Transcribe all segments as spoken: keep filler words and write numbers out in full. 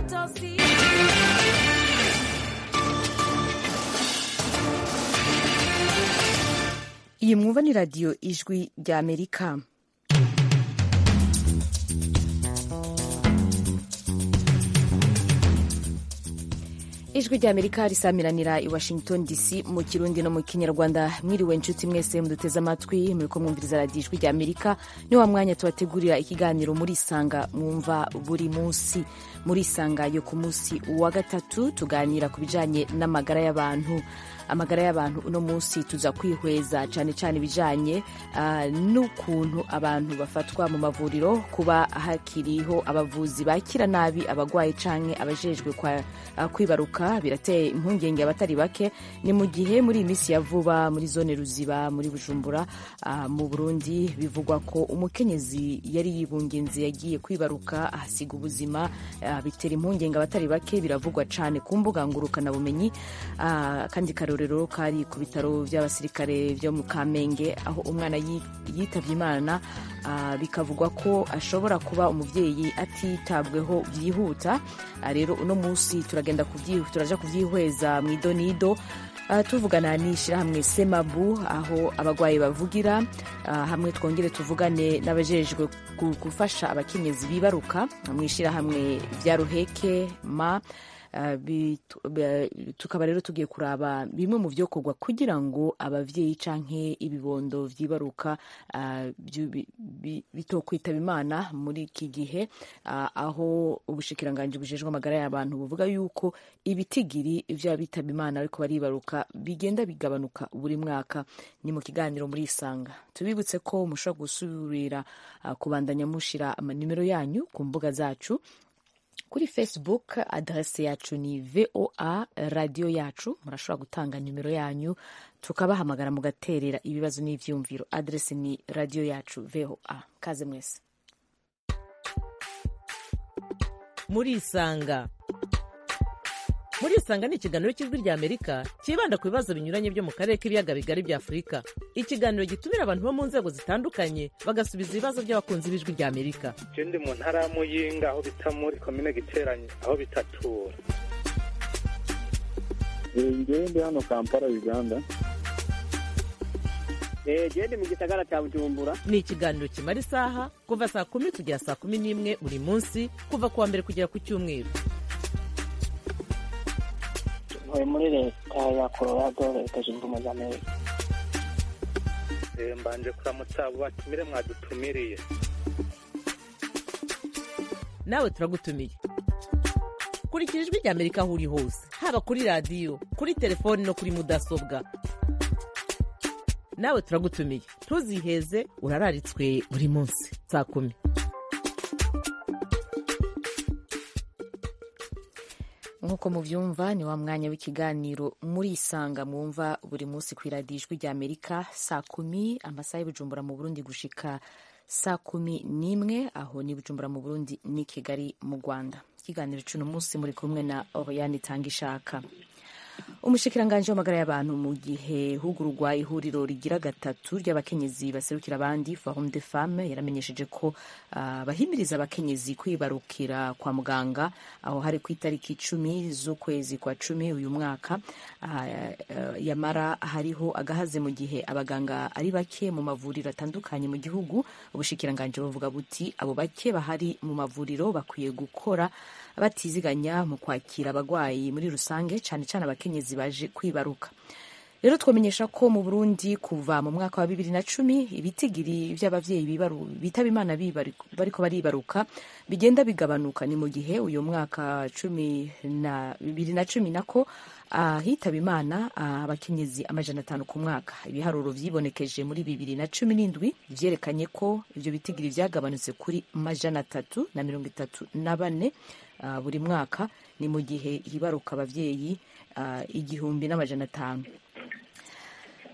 autopsy. iyi mwumva ni radiyo ijwi rya amerika. ijwi rya amerika risamiranira i washington dc mu kirundi no mu kinyarwanda. mwiriwe inshuti mwese muduteze amatwi muriko mwumviriza radiyo ijwi rya amerika. ni wa mwanya tubategurira ikiganiro muri isanga mwumva buri munsi. muri isanga yo ku munsi wa gatatu tuganira ku bijanye n'amagara y'abantu. amagara y'abantu uno munsi tuza kwihweza cyane cyane ibijanye uh, n'ukuntu abantu bafatwa mu mavuriro, kuba hakiriho abavuzi bakira nabi abagwayi canke abajejwe kwa uh, kwibaruka birateye impungenge abatari bake. ni mu gihe muri iyi minsi ya vuba muri zone Ruziba muri Bujumbura uh, mu Burundi bivugwa ko umukenyezi yari yibungenze yagiye kwibaruka ahasiga ubuzima. uh, bitera impungenge abatari bake, biravugwa cane ku mbuga ngurukana bumenyi. uh, kandi rero kari ku bitaro by'abasirikare byo mu Kamenge aho umwana yitavye Imana. uh, bikavugwa ko ashobora kuba umuvyeyi atitabweho byihuta. uh, rero uno munsi turagenda kuvyihuta turaja kuvyihweza mu idonido. uh, tuvugana n'ishirahamwe Semabu aho abagwayi bavugira. uh, hamwe twongere tuvugane n'abajejwe gufasha abakenyezi bibaruka mu ishirahamwe vya Ruheke ma. Uh, tukaba rero tugiye kuraba bimwe mu vyokorwa kugira ngo abavyeyi canke ibibondo vyibaruka uh, bitokwitaba Imana muri iki gihe, uh, aho ubushikiranganji bujejwe amagara y'abantu buvuga yuko ibitigiri vy'abitaba Imana ariko baribaruka bigenda bigabanuka buri mwaka. ni mu kiganiro muri Isanga. tubibutse ko mushobora gusubira uh, kubandanya mushira amanimero yanyu ku mbuga zacu. Kuri Facebook adresse yacu ni V O A radio yacu, murashobora gutanga nimero yanyu tukabahamagara mugaterera ibibazo n'ivyumviro. Adresse ni radio yacu V O A. Kaze mwese. Muri Isanga. Muri Isanga ni ikiganiro cy'ijwi rya Amerika kibanda ku bibazo binyuranye byo mu karere k'ibiyaga bigari bya Afurika. Ikiganiro gitumira abantu bo mu nzego zitandukanye bagasubiza ibibazo by'abakunzi b'ijwi rya Amerika. Je ndi mu ntara ya Muyinga aho bita muri commune Giteranyi aho bitatura. Ngewe ndi hano Kampala Uganda. Eh je ndi mu gisagara cya Bujumbura. Ni ikiganiro kimara isaha kuva saa kumi kugera saa kumi n'imwe buri munsi kuva kuwa mbere kugera ku cyumweru. muri leta ya Colorado leta zunze ubumwe za Amerika. Eh mbanje kuramutsa abo batumire mwadutumiriye. Nawe turagutumiye. Kurikira ijwi rya Amerika aho uri hose, haba kuri radio, kuri telefone no kuri mudasobwa. Nawe turagutumiye. Ntuziheze, urararitswe buri munsi saa kumi. Nkuko muvyumva ni wa mwanya w'ikiganiro muri Isanga mwumva buri munsi ku radio ijwi rya Amerika saa kumi amasaha y'Bujumbura mu Burundi gushika saa kumi n'imwe aho ni Bujumbura mu Burundi ni Kigali mu Rwanda. Ikiganiro cy'uno munsi muri kumwe na Oriane Tangishaka. Umushikiranganji w'amagara y'abantu mu gihe hugururwa ihuriro rigira gatatu ry'abakenyezi baserukira abandi Forum des Femmes yaramenyesheje ko uh, bahimiriza abakenyezi kwibarukira kwa muganga aho hari ku itariki icumi z'ukwezi kwa cumi uyu mwaka. uh, uh, yamara hariho agahaze mu gihe abaganga ari bake mu mavuriro atandukanye mu gihugu. Ubushikiranganji buvuga buti abo bake bahari mu mavuriro bakwiye gukora batiziganya mu kwakira abagwayi muri rusange, cyane cyane abakenyezi baje kwibaruka. Rero twamenyesha ko mu Burundi kuva mu mwaka wa bibiri na cumi ibitigiri vy'abavyeyi bibaru bitaba Imana bariko baribaruka bigenda bigabanuka. ni mu gihe uyu mwaka cumi na bibiri na cumi nako uh, hitaba Imana abakenyezi uh, amajana atanu ku mwaka. Ibiharuro vyibonekeje muri bibiri na cumi n'indwi vyerekanye ko ivyo bitigiri vyagabanutse kuri amajana atatu na mirongo itatu na bane uh, buri mwaka. ni mu gihe hibaruka abavyeyi uh, igihumbi n'amajana atanu.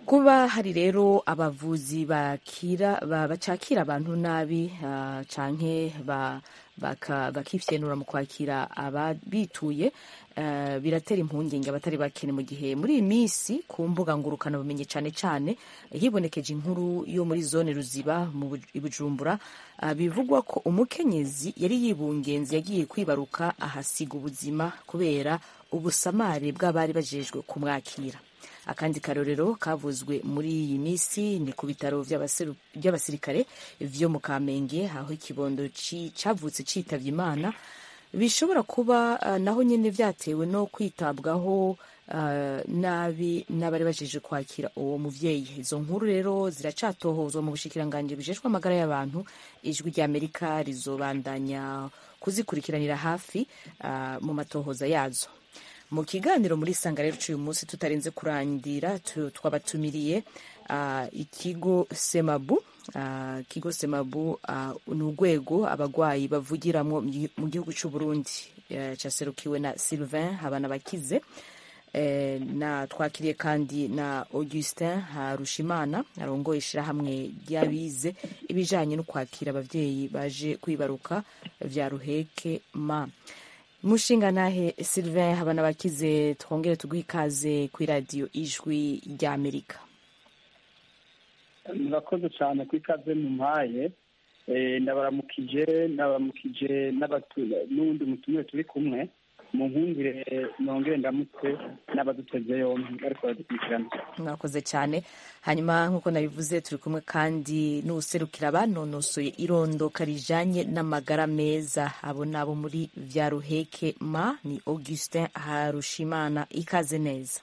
kuba hari rero abavuzi bakira bacakira abantu nabi uh, canke ba, baka, bakifyenura mu kwakira ababituye uh, biratera impungenge abatari bakene mu gihe muri iyi minsi ku mbuga ngurukana bumenye cane cane hibonekeje inkuru yo muri zone Ruziba mu Bujumbura uh, bivugwa ko umukenyezi yari yibungenze yagiye kwibaruka ahasiga ubuzima kubera ubusamare bw'abari bajejwe kumwakira. Akandi karorero kavuzwe muri iyi misi ni ku bitaro by'abasirikare vyo mu Kamenge aho ikibondo cavutse citavye Imana bishobora kuba uh, naho nyene vyatewe no kwitabwaho uh, nabi n'abari bajeje kwakira uwo muvyeyi. Izo nkuru rero ziracatohozwa mu bushikiranganje bijejwe amagara y'abantu. Ijwi rya Amerika rizobandanya kuzikurikiranira hafi uh, mu matohoza yazo. Mu kiganiro muri Sanga rero cy'uyu munsi tutarenze kurandira twabatumiriye uh, ikigo Semabu uh, kigo Semabu uh, ni urwego abagwayi bavugiramwo mu gihugu cy'u Burundi uh, cyaserukiwe na Sylvain Habanabakize uh, na twakiriye kandi na Augustin Harushimana arongoye ishirahamwe ry'abize ibijanye no kwakira abavyeyi baje kwibaruka vya Ruheke ma Mushinga nahe Sylvain Habanabakize twongere tuguha ikaze kuri radio Ijwi rya Amerika. Murakoze cyane ku ikaze mu mpaye eh ndabaramukije ndabaramukije n'undi mutumire turi kumwe mu nkundire nongere ndamutse n'abaduteze yombi ariko badukurikirana. Mwakoze cyane. Hanyuma nkuko nabivuze turi kumwe kandi n'userukira abanonosoye irondoka rijanye n'amagara meza abo nabo muri vya Ruheke ma ni Augustin Harushimana. Ikaze neza.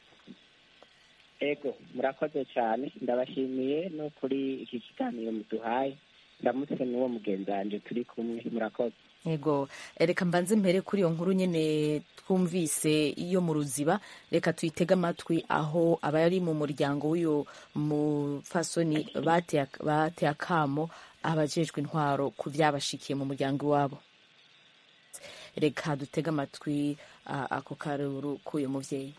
Ego murakoze cyane ndabashimiye no kuri iki kiganiro muduhaye ndamutse n'uwo mugenzanje turi kumwe murakoze. Ego reka mbanze mpere kuri iyo nkuru nyene twumvise iyo mu Ruziba reka tuyitega amatwi aho abari mu muryango w'uyo mufasoni bateye bateye akamo abajejwe intwaro ku vyabashikiye mu muryango wabo. Reka dutega amatwi uh, ako karuru k'uyu muvyeyi.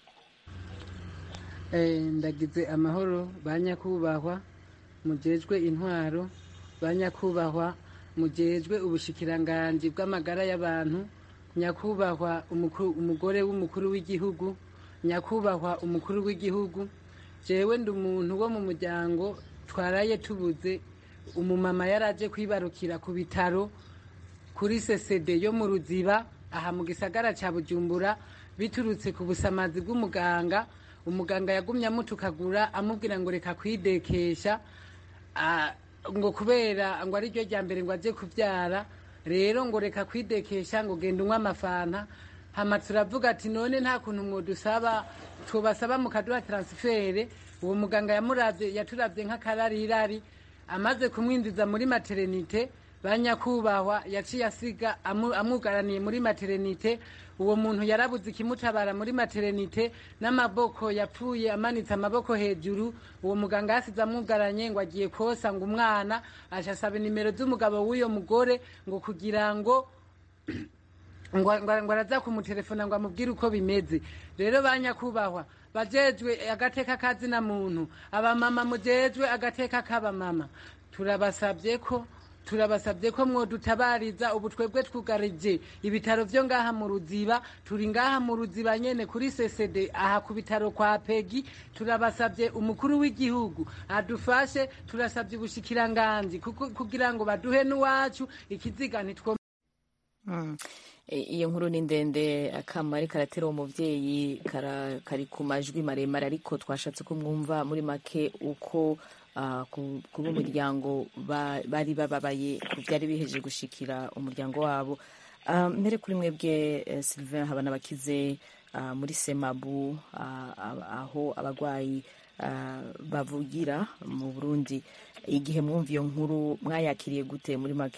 Eh ndagize amahoro banyakubahwa mujejwe intwaro banyakubahwa mujejwe ubushikiranganje bw'amagara y'abantu nyakubahwa umugore w'umukuru w'igihugu nyakubahwa umukuru w'igihugu jewe ndi umuntu wo mu muryango twaraye tubuze umumama yaraje kwibarukira ku bitaro kuri C C D yo mu Ruziba aha mu gisagara ca Bujumbura biturutse ku busamazi bw'umuganga. Umuganga yagumye amutukagura amubwira ngo reka kwidekesha ngo kubera ngo ari ryo rya mbere ngo aje kuvyara rero ngo reka kwidekesha ngo genda unywa amafanta. Hama turavuga ati none nta kuntu mwodusaba twobasaba mukaduha transfert. Uwo muganga yamuravye yaturavye nk'akararirari amaze kumwinjiza muri maternité banyakubahwa yaciye asiga amwugaraniye muri maternité. Uwo muntu yarabuze ikimutabara muri maternité n'amaboko yapfuye amanitse amaboko hejuru. Uwo muganga yasize amwugaranye ngo agiye kosa ngo umwana ashasaba nimero z'umugabo w'uyo mugore ngo kugira ngo ngo araza kumutelefona ngo amubwire uko bimeze. Rero banyakubahwa bajejwe agateka kazi na muntu abamama mujejwe agateka k'abamama turabasabye ko turabasabye ko mwodutabariza ubu twebwe twugarije ibitaro vyo ngaha mu Ruziba turi ngaha mu Ruziba nyene kuri C C D aha ku bitaro kwa Pegi. Turabasabye umukuru w'igihugu adufashe turasabye ubushikiranganje kugira ngo baduhe n'uwacu ikiziga nitwo. Mm. Iyo nkuru ni ndende akamari karatera umuvyeyi kari ku majwi maremare ariko twashatse kumwumva muri make uko Uh, kuba umuryango bari bababaye ku byari biheje gushikira umuryango wabo. Uh, mbere kuri mwebwe uh, Sylvain Habanabakize uh, muri Semabu uh, aho abagwayi uh, bavugira mu Burundi igihe mwumva iyo nkuru mwayakiriye gute muri make?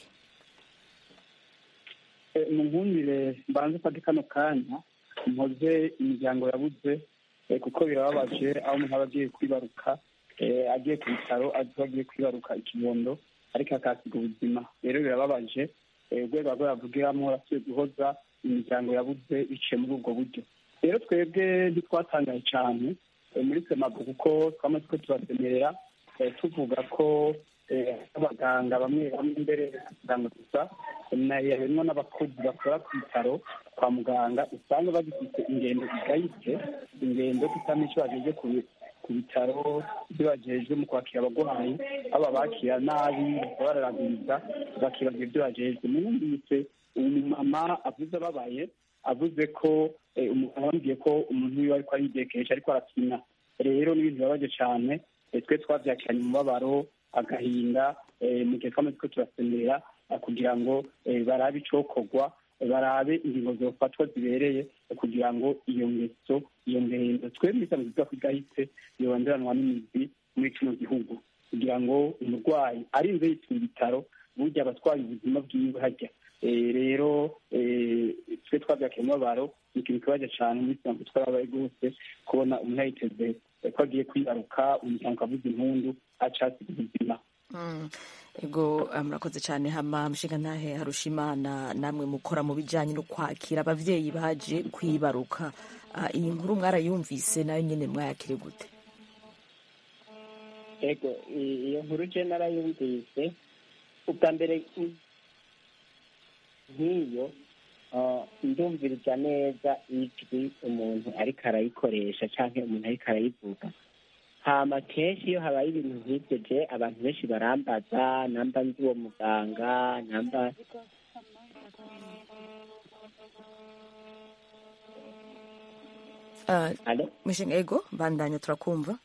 E, mu nkundire mbanze fata kano kanya mpoze imiryango yabuze e, kuko birababaje aho umuntu aba agiye kwibaruka Eh, agiye ku bitaro agiye kwibaruka ikibondo ariko akasiga ubuzima. Rero birababaje urwego rwo yavugiramo rasuye guhoza imiryango yabuze biciye muri ubwo buryo. Rero twebwe ntitwatangaye cyane muri semabu kuko twamaze ko turasemerera tuvuga ko abaganga bamwe bamwe mbere abaganga gusa harimo n'abakozi bakora ku bitaro kwa muganga usanga bagifite ingendo igayitse ingendo kutamenya icyo bagejeje ku bitaro ibyo bagejejwe mu kwakira abarwayi aba bakira nabi bararagiriza bakibagira ibyo bagejejwe mwumvise umumama avuze ababaye avuze ko umuganga yambwiye ko umuntu wiwe ariko aridekesha ariko arakina rero n'ibintu bibabaje cyane twe twabyakiranye umubabaro agahinda mu gihe twamaze ko turasemerera kugira ngo barabe icokorwa barabe ingingo zofatwa zibereye kugira ngo iyo ngeso iyo ngendo twebwe isanzwe ivuga ko igahitse yobanderanwa n'imizi muri kino gihugu kugira ngo umurwayi arinze yitwa ibitaro burya abatwaye ubuzima bwiwe hajya rero twe twabyakira umubabaro ni ikintu kibaje cyane muri sanzwe twarabaye rwose kubona umuntu yiteze ko agiye kwibaruka umuryango avuze impundu acatse ubuzima. Ego murakoze cyane hama mushinga ntahe Harushimana namwe mukora mu bijanye no kwakira abavyeyi baje kwibaruka iyi nkuru mwarayumvise nayo nyene mwayakire gute? Ego iyo nkuru je narayumvise ubwa mbere nk'iyo ndumviriza neza ijwi umuntu ariko arayikoresha canke umuntu ariko arayivuga hama kenshi iyo habaye ibintu nk'ibyo je abantu benshi barambaza namba nzi uwo muganga namba uh, mushinga ego bandanya turakumva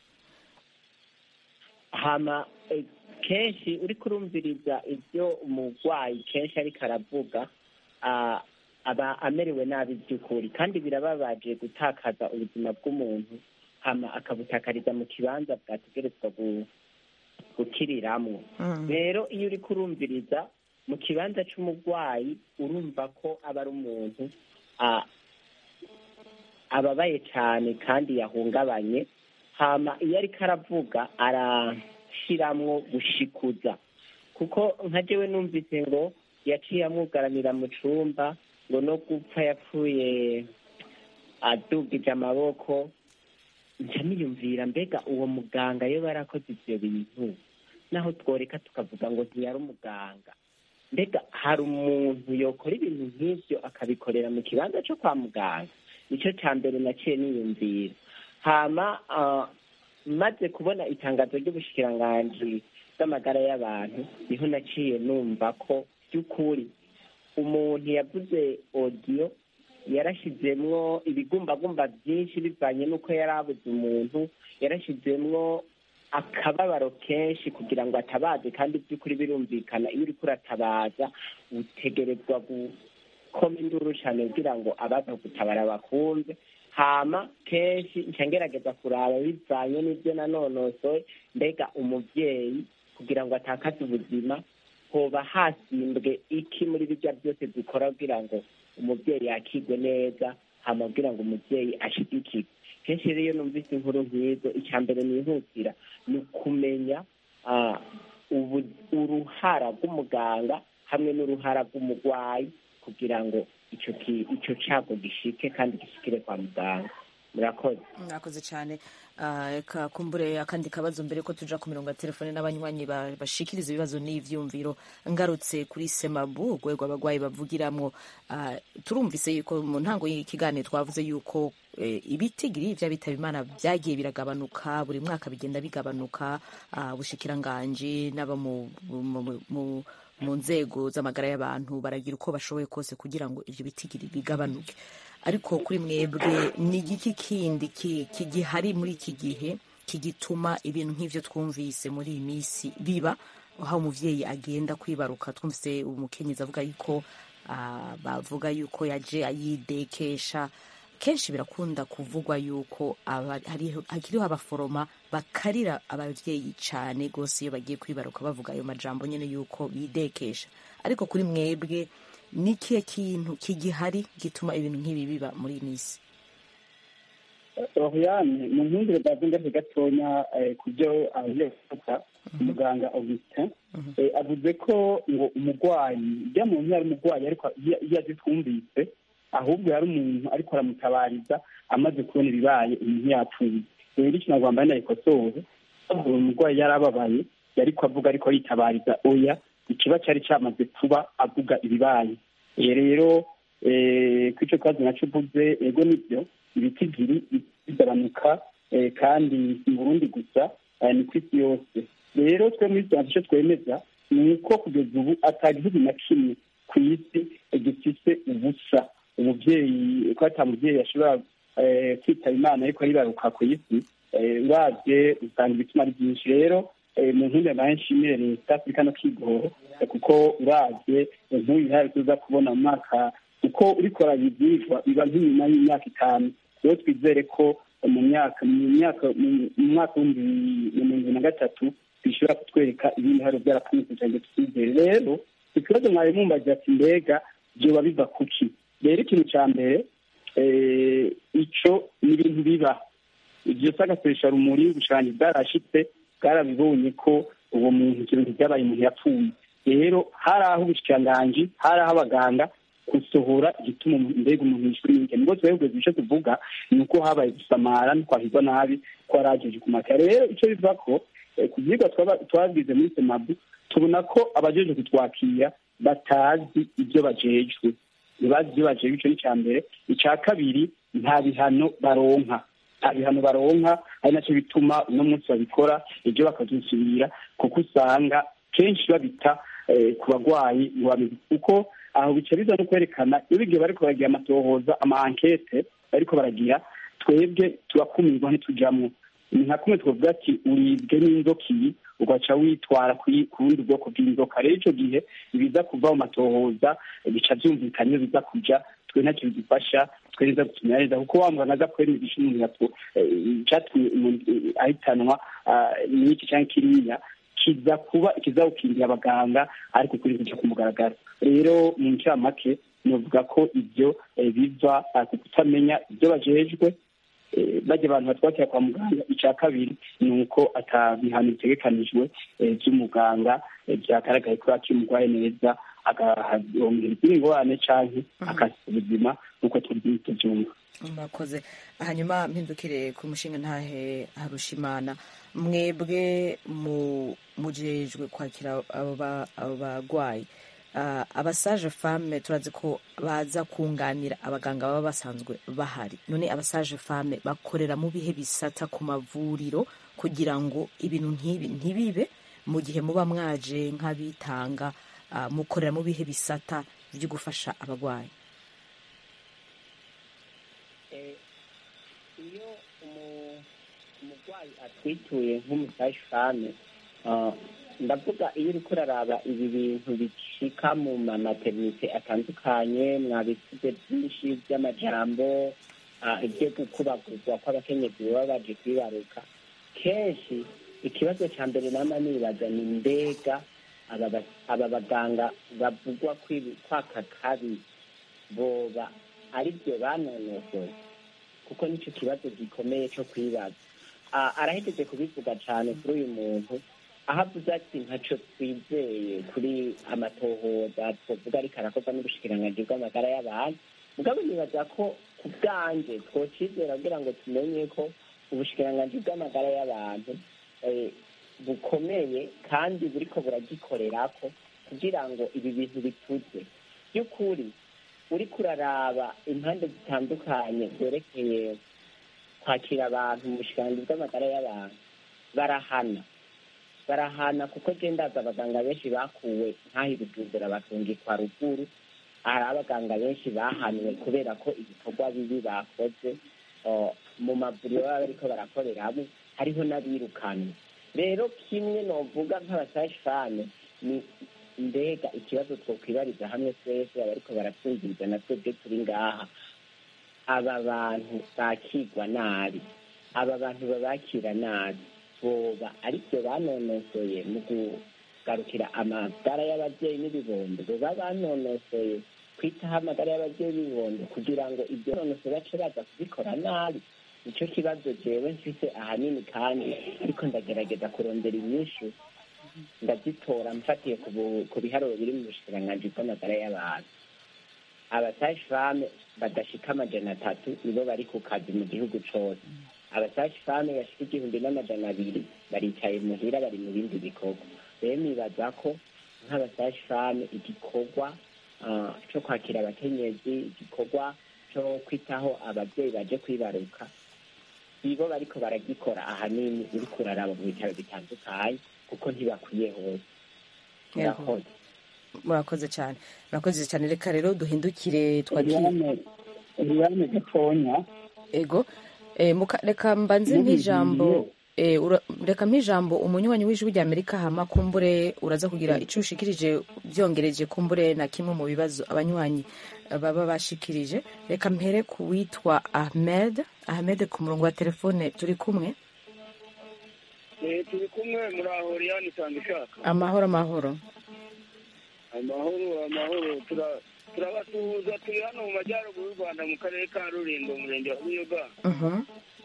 hama eh, kenshi uriko urumviriza ibyo umurwayi kenshi ariko aravuga uh, aba amerewe nabi by'ukuri kandi birababaje gutakaza ubuzima bw'umuntu hama akabutakariza mu kibanza bwategerezwa gukiriramwo rero iyo uri kurumviriza mu kibanza c'umurwayi urumva ko aba ari umuntu ababaye cyane kandi yahungabanye hama iyo ariko aravuga arashiramwo gushikuza kuko nka jewe numvise ngo yaciye amwugaranira mu cumba ngo no gupfa yapfuye adugije amaboko nca niyumvira mbega uwo muganga iyo barakoze ivyo bintu naho tworeka tukavuga ngo ntiyari umuganga mbega hari umuntu yokora ibintu nk'ivyo akabikorera mu kibanza co kwa muganga nico ca mbere naciye niyumvira hama uh, maze kubona itangazo ry'ubushikiranganji bw'amagara y'abantu niho naciye numva ko by'ukuri umuntu yavuze audio yarashizemwo ibigumbagumba byinshi bivanye n'uko yari abuze umuntu yarashizemwo akababaro kenshi kugira ngo atabaze kandi by'ukuri birumvikana iyo uriko uratabaza utegerezwa gukoma induru cyane kugira ngo abaza gutabara bakumve hama kenshi nca ngerageza kuraba bivanye n'ibyo nanonosoye mbega umuvyeyi kugira ngo atakaze ubuzima hoba hasimbwe iki muri bijya byose dukora kugira ngo umubyeyi yakigwe neza hama kugira ngo umubyeyi ashigikirwe kenshi rero iyo numvise inkuru nk'izo icya mbere nihutira ni ukumenya uruhara rw'umuganga hamwe n'uruhara rw'umurwayi kugira ngo ico ico cago gishike kandi gishikire kwa muganga. Murakoze. Murakoze cyane. Eka kumbure akandi kabazo mbere ko tuja ku mirongo ya telefone n'abanywanyi bashikiriza ibibazo n'ivyumviro ngarutse kuri Semabu urwego abagwayi bavugiramwo turumvise yuko mu ntango y'ikiganiro twavuze yuko ibitigiri vya bitaba Imana byagiye biragabanuka buri mwaka bigenda bigabanuka ubushikiranganje n'aba mu mu nzego z'amagara y'abantu baragira uko bashoboye kose kugira ngo ivyo bitigiri bigabanuke ariko kuri mwebwe ni igiki kindi kigihari muri iki gihe kigituma ibintu nk'ivyo twumvise muri iyi minsi biba aho umuvyeyi agenda kwibaruka twumvise umukenyezi avuga yuko bavuga yuko yaje ayidekesha kenshi birakunda kuvugwa yuko hakiriho abaforoma bakarira abavyeyi cane gose iyo bagiye kwibaruka bavuga ayo majambo nyene yuko bidekesha ariko kuri mwebwe nikiye kintu kigihari gituma ibintu nk'ibi biba muri misi? Oriane mu ntundire bazinda gatonya kubyo aje gufata muganga Augustin avuze ko ngo umugwayi bya muntu yari umugwayi ariko iyo azitwumvise ahubwo yari umuntu ariko aramutabariza amaze kubona ibibaye umuntu yapfuye rero ikintu agomba nayikosore uwo murwayi yarababaye yariko avuga ariko yitabariza oya ikiba cyari cyamaze kuba avuga ibibaye rero kw'icyo kibazo nacyo uvuze ego nibyo ibitigiri bigabanuka kandi mu Burundi gusa ni ku isi yose rero twe muri icyo twemeza ni uko kugeza ubu atagihugu na kimwe ku isi gifise ubusa umubyeyi ko ata mubyeyi ashobora kwitaba imana ariko aribaruka ku isi uravye usanga ibituma ari byinshi rero mu ntumbero nayo nshimire leta afurika no kwigora kuko uravye nk'uyu hari tuza kubona mu mwaka uko urikora ivyigwa biba nk'inyuma y'imyaka itanu rero twizere ko mu myaka mu myaka mu mwaka w'ibihumbi bibiri na gatatu bishobora kutwereka ibindi hari byarakunze cyane twizere rero ikibazo mwari mumbaza ati mbega vyoba biva kuki rero ikintu ca mbere ico ni ibintu biba ivyo sagakoresha rumuri ubushanyi bwarashitse bwarabibonye ko uwo muntu ikintu byabaye umuntu yapfuye rero hari aho ubushikiranganji hari aho abaganga gusohora igituma mbega umuntu yishwe n'ingene nibwo twebwe ivyo tuvuga ni uko habaye gusamara no kwahirwa nabi ko arajeje ku mata rero ico biva ko ku vyigwa twabigize muri semabu tubona ko abajeje kutwakira batazi ibyo bajejwe ntibazi ibyo bajejwe ico ni ca mbere ica kabiri nta bihano baronka nta bihano baronka ari nacyo bituma uno munsi babikora ibyo bakazisubira kuko usanga kenshi babita ku bagwayi kuko aho bica biza no kwerekana iyo igihe bariko baragira amatohoza ama enquete bariko baragira twebwe turakumirwa ntitujamwo ni nka kumwe twavuga ati uribwe n'inzoka iyi ugaca witwara ku bundi bwoko bw'inzoka rero ico gihe ibiza kuva mu matohoza bica vyumvikana iyo biza kuja twe ntacyo bidufasha twereza gutumira neza kuko wambona aza kwemeza umuntu yato icatumye ahitanwa n'iki canke kiriya kiza kuba ikizawukingira abaganga ariko kuri kuja ku mugaragaro rero mu ncamake novuga ko ivyo biva ku kutamenya ibyo bajejwe bajya abantu batwakira kwa muganga icya kabiri ni uko atabihano bitegekanijwe by'umuganga byagaragaye ko akimugwaye neza agaharonkera izindi ngorane canke akasiga ubuzima nk'uko tubyumva murakoze hanyuma mpindukire ku mushinga ntahe Harushimana mwebwe mujejwe kwakira abo bagwayi abasaje femme turazi ko baza kunganira abaganga baba basanzwe bahari none abasaje femme bakorera mu bihe bisata ku mavuriro kugira ngo ibintu nk'ibi ntibibe mu gihe muba mwaje nk'abitanga mukorera mu bihe bisata byo gufasha abagwayi iyo umugwayi atwituye nk'umusaje femme ndavuga iyo uriko uraraba ibi bintu bishika mu mamaternite atandukanye mwabivuze byinshi by'amajambo ibyo gukubagurwa kw'abakenyezi baba baje kwibaruka kenshi ikibazo ca mbere nama nibaza ni mbega aba baganga bavugwa kwaka kabi boba aribyo banonosoye kuko nico kibazo gikomeye co kwibaza arahejeje kubivuga cane kuri uyu muntu aho avuze ati ntaco twizeye kuri amatohoza twovuga ariko arakorwa n'ubushikiranganji bw'amagara y'abantu mugabo nibaza ko ku bwanje twocizera kugira ngo tumenye ko ubushikiranganji bw'amagara y'abantu bukomeye kandi buriko buragikorerako kugira ngo ibi bintu bituze by'ukuri uriko uraraba impande zitandukanye zerekeye kwakira abantu mu bushikiranganji bw'amagara y'abantu barahana barahana kuko je ndaza abaganga benshi bakuwe nkaho Bujumbura batungikwa ruguru hari abaganga benshi bahanwe kubera ko ibikorwa bibi bakoze mu mavuriro baba bariko barakoreramo hariho n'abirukanwe rero kimwe novuga nk'abasaje femme ni mbega ikibazo twokwibariza hamwe twese abariko baratwumviriza na twebwe turi ngaha aba bantu bakigwa nabi aba bantu babakira nabi boba aribyo banonosoye mu kugarukira amagara y'ababyeyi n'ibibondo boba banonosoye kwitaho amagara y'ababyeyi n'ibibondo kugira ngo ibyo nonosoye bace baza kubikora nabi nicyo kibazo jewe mfise ahanini kandi ariko ndagerageza kurondera inyishu ndazitora mfatiye ku biharuro biri mu bushikiranganji bw'amagara y'abantu abasaje femme badashika amajana atatu nibo bari ku kazi mu gihugu cose abasashi fame bashika igihumbi n'amajana abiri baricaye muhira bari mu bindi bikorwa. Rero nibaza ko nk'abasashi fame igikorwa cyo kwakira abakenyezi, igikorwa cyo kwitaho ababyeyi baje kwibaruka, ibo bariko baragikora ahanini uri kuraraba mu bitaro bitandukanye kuko ntibakwiye hose. Murakoze. Murakoze cyane, murakoze cyane. Reka rero duhindukire twakire Eliane Gatonya. Ego, e, muka, reka mbanze nk'ijambo e, reka mpijambo umunywanyi w'ijwi rya Amerika hama kumbure uraza kugira ico ushikirije byongereje kumbure na kimwe mu bibazo abanywanyi baba bashikirije. Reka mpere ku witwa Ahmed. Ahmed ku murongo wa telefone turi kumwe. Eh turi kumwe muraho Eliane Tangishaka. Amahoro amahoro. Amahoro amahoro tura turabasuhuza turi hano mu majyaruguru y'u Rwanda mu karere ka Rulindo umurenge wa Buyoga. Mhm.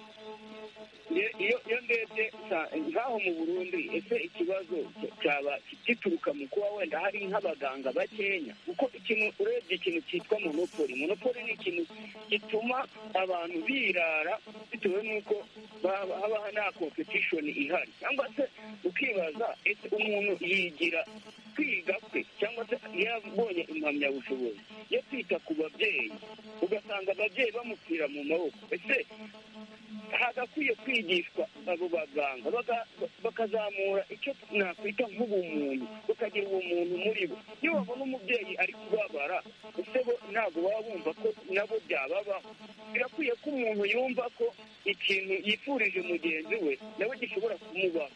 Iyo iyo ndebye ngaho mu Burundi ese ikibazo cyaba gituruka mu kuba wenda hari nk'abaganga bakenya kuko ikintu urebye ikintu cyitwa monopoli monopoli ni ikintu gituma abantu birara bitewe n'uko haba nta competition ihari, cyangwa se ukibaza ese umuntu yigira kwiga kwe cyangwa se yabonye impamyabushobozi yo kwita ku babyeyi ugasanga ababyeyi bamupfira mu maboko. Ese hagakwiye kwigishwa abo baganga bakazamura icyo nakwita nk'ubumuntu, bakagira ubumuntu muri bo. Iyo babona umubyeyi ari kubabara ese bo ntabwo baba bumva ko nabo byababaho. Birakwiye ko umuntu yumva ko ikintu yifurije mugenzi we nawe gishobora kumubaho.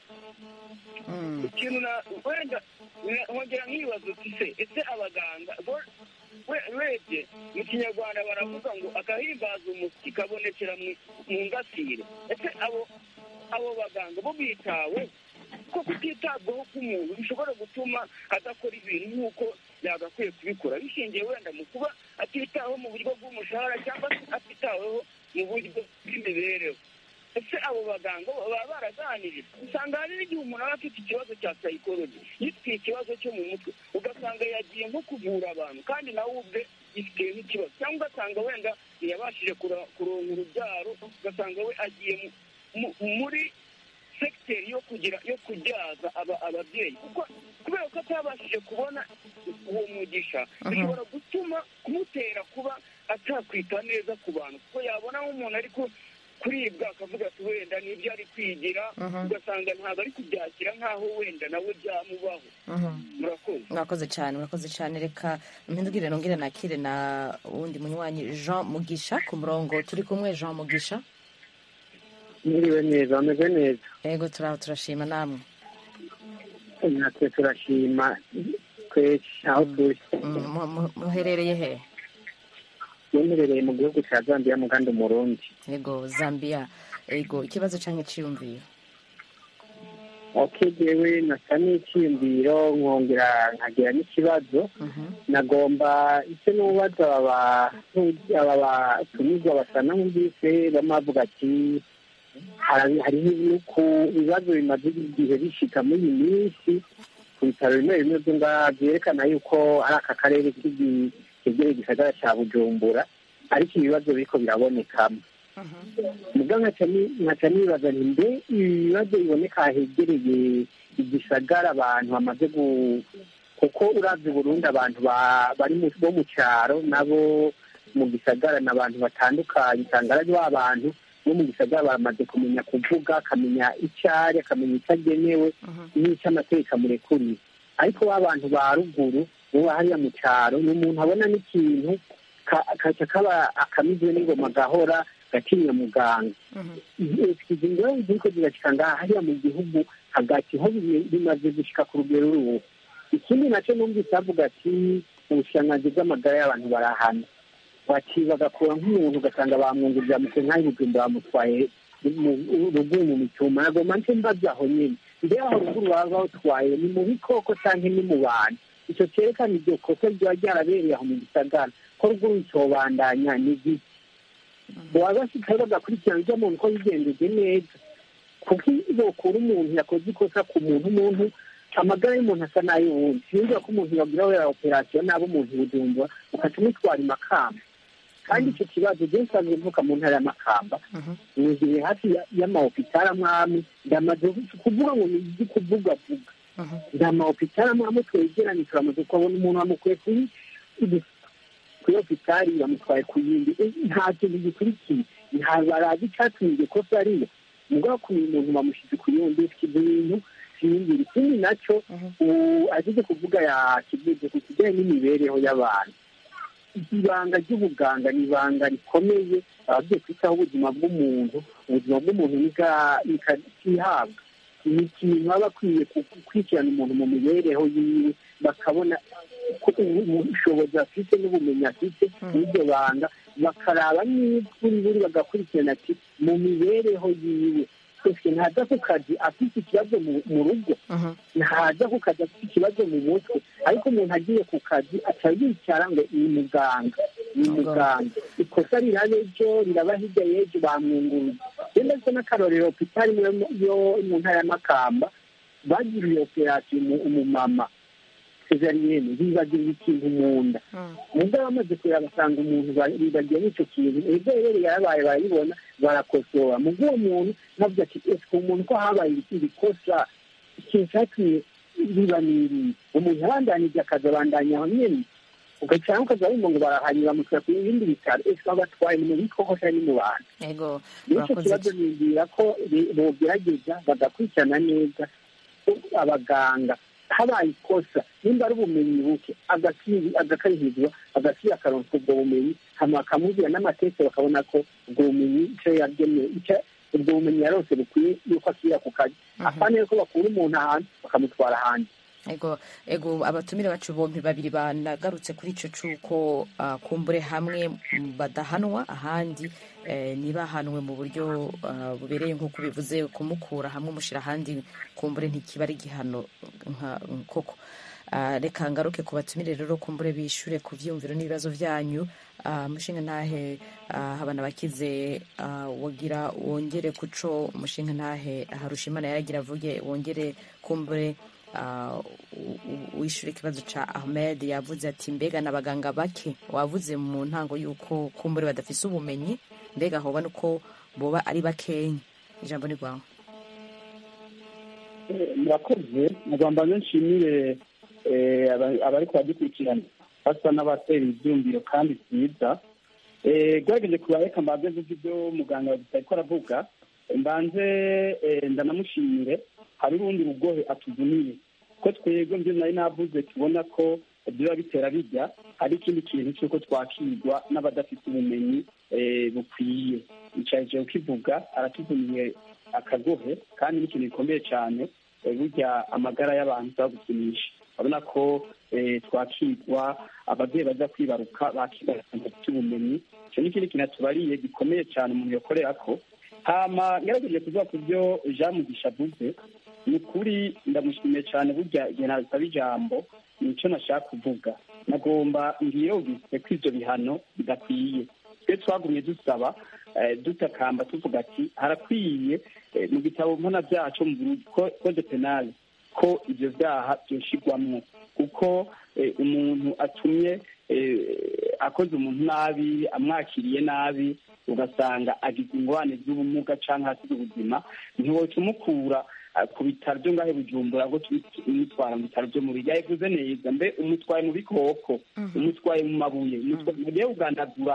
Ikintu wenda nkongera nk'ibibazo se ese abaganga urebye mu kinyarwanda baravuga ngo agahimbaza umusyi kabonekera mu ngasire. Ese abo abo baganga bo bitawe ko kutitabwaho k'umuntu bishobora gutuma adakora ibintu nk'uko yagakwiye kubikora, bishingiye wenda mu kuba atitaweho mu buryo bw'umushahara cyangwa se atitaweho mu buryo bw'imibereho. Ese abo baganga baba baraganirijwe? Usanga hari n'igihe umuntu aba afite ikibazo cya psychology, yifitiye ikibazo cyo mu mutwe, ugasanga yagiye nko kuvura abantu kandi nawe ubwe yifitiye nk'ikibazo, cyangwa ugasanga wenda ntiyabashije kuronka urubyaro, ugasanga we agiye muri segiteri yo kugira yo kubyaza ababyeyi kuko kubera ko atabashije kubona uwo mugisha bishobora gutuma kumutera kuba atakwita neza ku bantu, kuko yabona nk'umuntu ariko kuribwa akavuga ati wenda nibyo ari kwigira, ugasanga ntabwo ari kubyakira nk'aho wenda nawe byamubaho. Murakoze. Murakoze cyane, murakoze cyane. Reka mpindugire nongere nakire na wundi munywanyi Jean Mugisha ku murongo turi kumwe. Jean Mugisha, mwiriwe neza, ameze neza? Yego turaho turashima, namwe? Natwe turashima twese aho turi. Muherereye he? Muherereye mu gihugu cya Zambia mu kandi Umurundi. Yego Zambia. Yego ikibazo canke ciyumviro? Okay, jewe nasa n'iciyumviro nkongera nkagira n'ikibazo. Nagomba icyo n'ubaza aba batumizwa basa n'umvise bamavuga ati hariho ibibazo bimaze igihe bishika muri iyi minsi ku bitaro bimwe bimwe byo ngaha byerekana yuko ari aka karere kegereye igisagara cya Bujumbura ariko ibibazo biriko birabonekamo. Muga nkaca nibaza nti mbe ibibazo biboneka hegereye igisagara abantu bamaze kuko uravye Burundi abantu bari bo mu cyaro nabo mu gisagara n'abantu batandukanye, usanga ari abantu bo mu gisagara baramaze kumenya kuvuga, akamenya icyari, akamenya icyagenewe n'icyo amategeko amurekuriye. Ariko abantu ba ruguru bo hariya mu cyaro ni umuntu abona n'ikintu kaca kaba akamizwe n'ingoma gahora gatinya muganga. Izi ngorane ziriko zirashika ngaha hariya mu gihugu hagati ho bimaze gushika ku rugero rubu. Ikindi nacyo numvise avuga ati ubushikiranganji bw'amagara y'abantu barahana, bati bagakura nk'umuntu ugasanga bamwungurira mu kenkayi Bujumbura bamutwaye ruguru mu mituma. Nagomba nce mbaza aho nyene mbe aho ruguru baba bawutwaye ni mu bikoko canke ni mu bantu? Ico cerekana iryo kosa ryoba ryarabereye aho mu gisagara ko ruguru icobandanya ni giki? Baba bashikaye bagakurikirana iryo muntu ko yigendeje neza, kuko bokura umuntu yakoze ikosa ku muntu umuntu amagara y'umuntu asa n'ay'uwundi. Sinumva ko umuntu yagira wera operasiyo nabo umuntu Bujumbura ukaca umutwara imakamba. kandi icyo kibazo je nsanzwe mvuka mu ntara y'Amakamba nigiriye hafi y'amahopitali amwami ndamaze kuvuga ngo nizi kuvuga vuga nda mahopitali amwami twegeranye turamaze kubona umuntu wamukuye kuri kuri hopitali bamutwaye ku yindi nta kintu gikurikiye nta barazi icyatumye iryo kosa ariyo mugabo ku umuntu bamushize ku yundi ibintu siyumvira ikindi nacyo agize kuvuga yakivuze ku kijyanye n'imibereho y'abantu ibanga ry'ubuganga ni ibanga rikomeye abagiye kwitaho ubuzima bw'umuntu ubuzima bw'umuntu nikahabwa ni ikintu baba bakwiye gukurikirana umuntu mu mibereho yiwe bakabona ubushobozi afite n'ubumenyi afite n'iryo banga bakaraba niba buri buri bagakurikirana ati mu mibereho yiwe twese ntaza ku kazi afite ikibazo mu rugo ntaza ku kazi afite ikibazo mu mutwe ariko umuntu agiye ku kazi aca yicara ngo ni muganga ni muganga ikosa riraba ejo riraba hirya y'ejo bamwunguruza rero ndetse n'akarorero hopitali yo mu ntara y'Amakamba bagiriye operasiyo umumama sezariyene bibagirira ikintu mu nda mugabo bamaze kureba basanga umuntu bibagiye n'icyo kintu ebyo rero yarabaye barabibona barakosora mu bw'uwo muntu navuga ati ese umuntu ko habaye iri kosa ikintu cyatumye bibaniriye umuntu abandanije akazi abandanya aho nyene ugacara ukaza wumva ngo barahanyura bamutwara ku bindi bitaro ese babatwaye mu bikoko cyangwa ni mu bantu yego nicyo kibazo nibwira ko bogerageza bagakurikirana neza abaganga habaye ikosa nimba ari ubumenyi buke agakarihizwa agasubira akaronsa ubwo bumenyi hama akamubwira n'amateka bakabona ko ubwo bumenyi icyo yageneye ubwo bumenyi yarose bukwiye yuko asubira ku kazi apana ko bakura umuntu ahantu bakamutwara ahandi ego ego abatumire bacu bombi babiri banagarutse kuri ico cuko uh, kumbure hamwe badahanwa ahandi eh, nibahanwe mu buryo uh, bubereye nk'uko bivuze kumukura hamwe mushira ahandi kumbure ntikiba ari gihano nka koko uh, reka ngaruke ku batumire rero kumbure bishure ku vyumviro n'ibibazo vyanyu uh, mushinga ntahe uh, habana bakize uh, wogira wongere kuco mushinga ntahe Harushimana yaragira avuge wongere kumbure wishyura ikibazo cya Ahmed yavuze ati mbega n'abaganga bake wavuze mu ntango y'uko kumbure badafise ubumenyi mbega hoba nuko boba ari bakenya ijambo ni rwawe murakoze mugomba nshimire abari kubadukurikirana basa n'abatera ibyumviro kandi byiza gwageze kubareka mbaze vuga ibyo muganga ariko aravuga mbanze ndanamushimire hari urundi rugohe atuvuniye ko twebwe mbyo nari navuze tubona ko biba bitera bijya hari ikindi kintu cy'uko twakirwa n'abadafite ubumenyi bukwiye icaje ukivuga aratuvuniye akagohe kandi n'ikintu gikomeye cyane burya amagara y'abantu zagukinisha urabona ko twakirwa ababyeyi baza kwibaruka bakibaruka bafite ubumenyi icyo n'ikindi kintu atubariye gikomeye cyane umuntu yokorera ko hama ngerageje kuvuga ku byo Jean Mugisha avuze ni ukuri ndamushimiye cyane burya igihe nasaba ijambo nicyo nashaka kuvuga nagomba ngirogise ko ivyo bihano bidakwiye twe twagumye dusaba dutakamba tuvuga ati harakwiye mu gitabo mpana byacu mu code penal ko ivyo vyaha byoshigwamwo kuko umuntu atumye akoze umuntu nabi amwakiriye nabi ugasanga agize ingorane z'ubumuga canke hasize ubuzima ntiwoca umukura ku bitaro byo ngahe Bujumbura ngo tumutwara mu bitaro byo mu biga yavuze neza mbe umutwaye mu bikoko umutwaye mu mabuye umutwaye ugandagura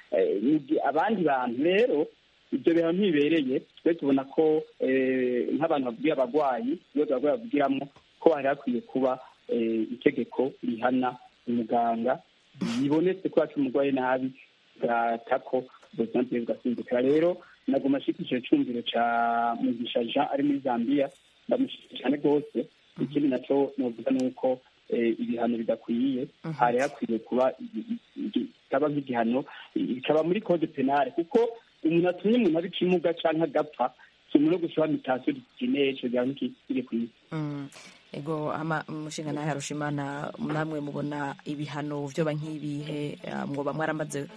abandi bantu rero ibyo bintu ntibereye twe tubona ko nk'abantu babwiye abagwayi iyo abagwayi babwiramo ko hari hakwiye kuba itegeko rihana umuganga bibonetse ko yacu umugwayi nabi gatako ubuzima bwe bugasinzikira rero nagoma ashikije cyumviro ca Mugisha Jean ari muri Zambia ndamushikije cyane rwose ikindi naco novuga nuko ibihano bidakwiye hari hakwiye kuba kaba nk'igihano ikaba muri code penale kuko umuntu atumye umuntu ari kimuga canke agapfa kimwe no gushora mitasiyo gikeneye cyo gihano kiri kwiye ego ama mushinga nahe Harushimana namwe mubona ibihano vyo bankibihe mwoba mwaramaze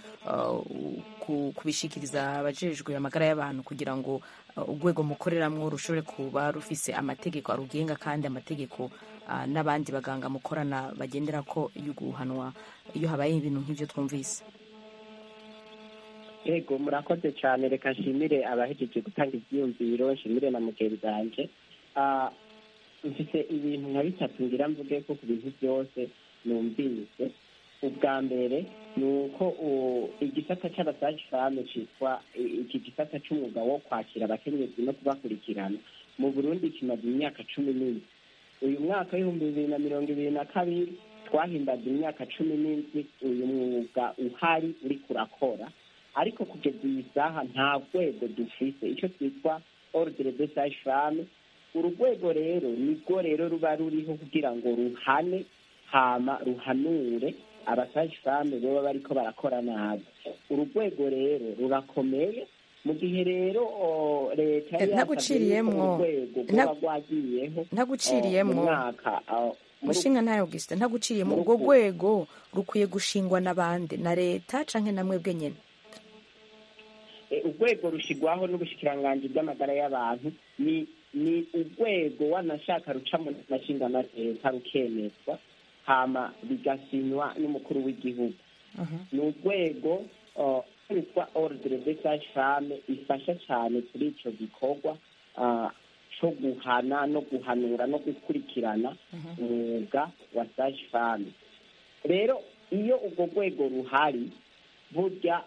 kubishikiriza abajejwe amagara y'abantu kugira ngo urwego mukoreramwo rushobore kuba rufise amategeko arugenga kandi amategeko n'abandi baganga mukorana bagendera ko iyo guhanwa iyo habaye ibintu nk'ivyo twumvise yego murakoze cyane, reka nshimire abahejeje gutanga ibyiyumviro, nshimire na mugenzi wanje. Mfite ibintu nka bitatu ngira mvuge ko ku bintu byose numvise. Ubwa mbere ni uko igisata cy'abasaje fame cyitwa iki gisata cy'umwuga wo kwakira abakenyezi no kubakurikirana mu Burundi kimaze imyaka cumi n'indwi. Uyu mwaka w'ibihumbi bibiri na mirongo ibiri na kabiri twahimbaza imyaka cumi n'indwi uyu mwuga uhari uri kurakora, ariko kugeza iyi saha nta rwego dufise icyo twitwa ordre de sage femme. Uru rwego rero nibwo rero ruba ruriho kugira ngo ruhane hama ruhanure abasaje femme baba bariko barakora nabi. Uru rwego rero rurakomeye, mu gihe rero leta ntaguciriyemwo rwagiyeho ntaguciriyemwo mushinga ntayo Augustin ntaguciriyemwo urwo rwego rukwiye gushingwa n'abandi, na leta canke na mwebwe nyene? Urwego rushigwaho n'ubushikiranganji bw'amagara y'abantu, ni ni urwego wanashaka ruca mu mashinga amateka rukemezwa hama bigasinywa n'umukuru w'igihugu. Ni urwego rwitwa ordre de sage femme, ifasha cyane kuri ico gikorwa cyo guhana no guhanura no gukurikirana umwuga wa sage femme. Rero iyo urwo rwego ruhari, burya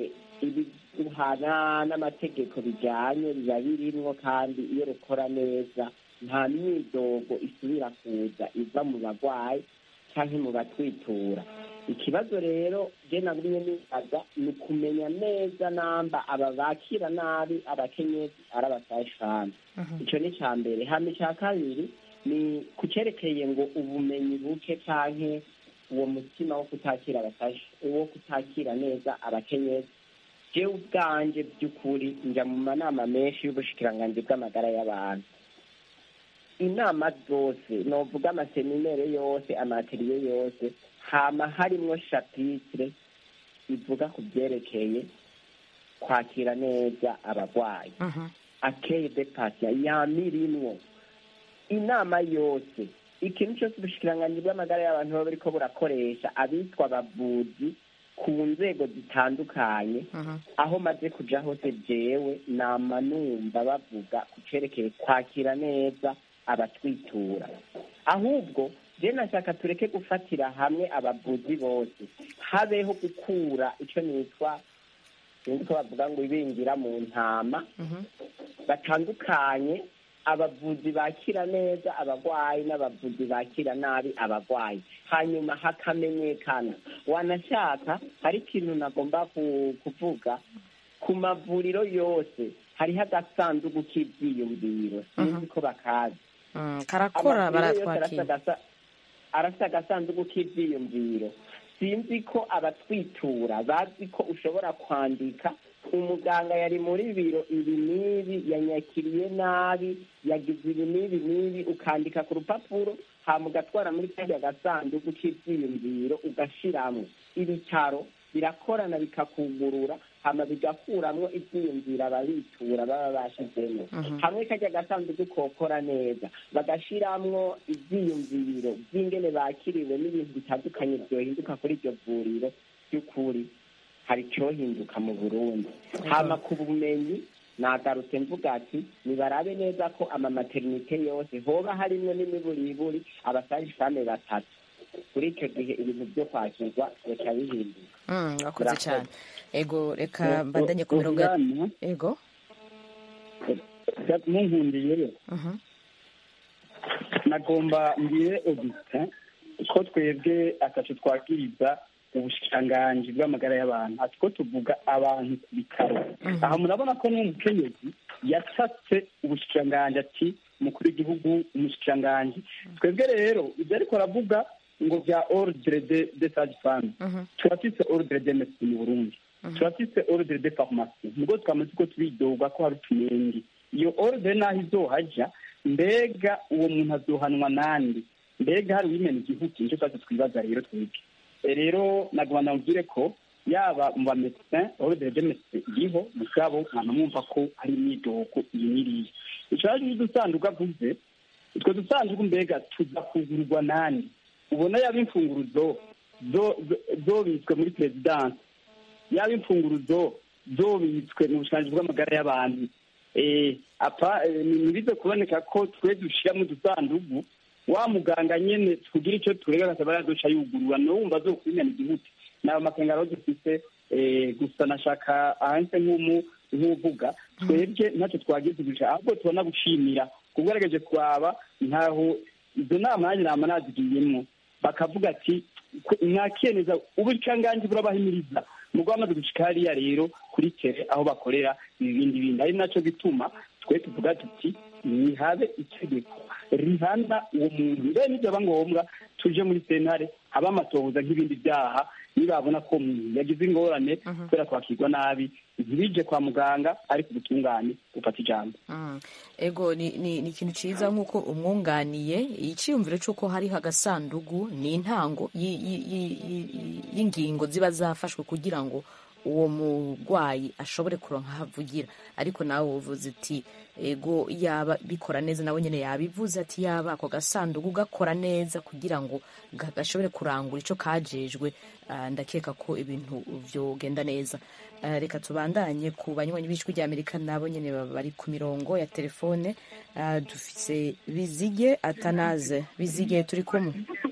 ibiguhana n'amategeko bijyanye biba birimwo, kandi iyo rukora neza nta myidogo isubira kuza iva mu bagwayi cyangwa mu batwitura. Ikibazo rero je nagumye nibaza ni kumenya neza namba aba bakira nabi abakenyezi ari abasaje femme. Ico ni ca mbere. Hama ica kabiri ni kucerekeye ngo ubumenyi buke canke uwo mutima wo kutakira abasaje uwo kutakira neza abakenyezi. Jewe ubwanje by'ukuri nja mu manama menshi y'ubushikiranganji bw'amagara y'abantu. Inama zose novuga amaseminere yose, amateriye yose, hama harimwo chapitre ivuga ku byerekeye kwakira neza abarwayi. Accueil des patients yamirimwo inama yose. Ikintu cyose ubushikiranganji bw'amagara y'abantu baba bariko burakoresha abitwa abavuzi ku nzego zitandukanye, aho maze kuja hose jewe nama numva bavuga kucerekeye kwakira neza abatwitura. Ahubwo je nashaka tureke gufatira hamwe abavuzi bose, habeho gukura ico nitwa niko bavuga ngo ibingira mu ntama, batandukanye abavuzi bakira neza abagwayi n'abavuzi bakira nabi abagwayi, hanyuma hakamenyekana. Wanashaka hari ikintu nagomba kuvuga, ku mavuriro yose hariho agasanduku k'ivyiyumviro, sinzi ko bakazi. Karakora baratwakira, arafite agasanduku k'ivyiyumviro. Sinzi ko abatwitura bazi ko ushobora kwandika umuganga yari muri biro ibi n'ibi, yanyakiriye nabi, yagize ibi n'ibi n'ibi, ukandika ku rupapuro hama ugatwara muri kariya gasanduku k'ivyiyumviro ugashiramwo. Ibitaro birakorana bikakugurura, hama bigakuramwo ivyiyumviro ababitura baba bashizemwo. Hamwe kajya gasanduku kokora neza, bagashiramwo ivyiyumviro vy'ingene bakiriwe n'ibintu bitandukanye vyohinduka kuri iryo vuriro. By'ukuri hari icyohinduka mu Burundi. Hama ku bumenyi nagarutse mvuga ati nibarabe neza ko ama maternité yose hoba harimwo n'imiburiburi abasaje femme batatu. Kuri icyo gihe ibintu byo kwakirwa reka bihinduka. Wakoze cyane. Ego reka mbandanye ku mirongo ya ego munkundiye rero nagomba mbire Augustin ko twebwe atacu twakiriza ubushikiranganji bw'amagara y'abantu, ati ko tuvuga abantu ku bitaro. Aha murabona ko n'umukenyezi yatatse ubushikiranganji ati umukuru w'igihugu umushikiranganji. Twebwe rero ibyo ariko aravuga ngo bya ordre de de sage femme, turafise ordre de médecine mu Burundi, turafise ordre de pharmacie, nubwo twamaze ko turidoga ko hari utunenge. Iyo ordre naho izohaja, mbega uwo muntu azohanwa nande? Mbega hari wimena igihugu? Nicyo twese twibaza rero twebwe. Rero nagomba nabwire ko yaba mu bamedecin ordre de médecine iriho, mugabo nta mwumva ko ari imyidogo iyi n'iriya. Ico ari udusanduku avuze, utwo dusanduku mbega tuza kugurwa nande? Ubona yaba imfunguruzo zobitswe muri perezidansi, yaba imfunguruzo zobitswe mu bushikiranganji bw'amagara y'abantu. apa ntibize kuboneka ko twe dushyiramo udusandugu wa muganga nyine tugira icyo turega agasaba yaduca yugurura no wumva zo kubinyana igihute nayo makengaro dufite gusa nashaka ahanse nk'umu nk'uvuga twebwe ntacyo twagize guca ahubwo tubona gushimira kugaragaje kwaba ntaho izo nama nanjye nama nazigiyemo bakavuga ati mwakiyemeza ubucanganji burabahimiriza mugo amaze gushika hariya rero kuri tere aho bakorera ibindi bindi ari naco bituma twe tuvuga tuti nihabe itegeko rihana uwo muntu mbere n'ibyo bangombwa tuje muri sentare haba amatohoza nk'ibindi byaha nibabona ko umuntu yagize ingorane kubera kwakirwa nabi ntibije kwa muganga ariko ubutungane ufata ijambo. Ego ni ni ikintu ciza nk'uko umwunganiye iciyumviro c'uko hari hagasandugu ni intango y'ingingo ziba zafashwe kugira ngo uwo murwayi ashobore kuronka havugira ariko nawe uvuze ati ego yaba bikora neza nawe nyene yabivuze ati yaba ako gasandugu gakora neza kugira ngo gashobore kurangura ico kajejwe. Uh, ndakeka ko ibintu vyogenda neza. Uh, reka tubandanye ku banywanyi b'ijwi rya Amerika nabo nyene bari ku mirongo ya telefone. Uh, dufise Bizige Atanaze. Bizige turi kumwe.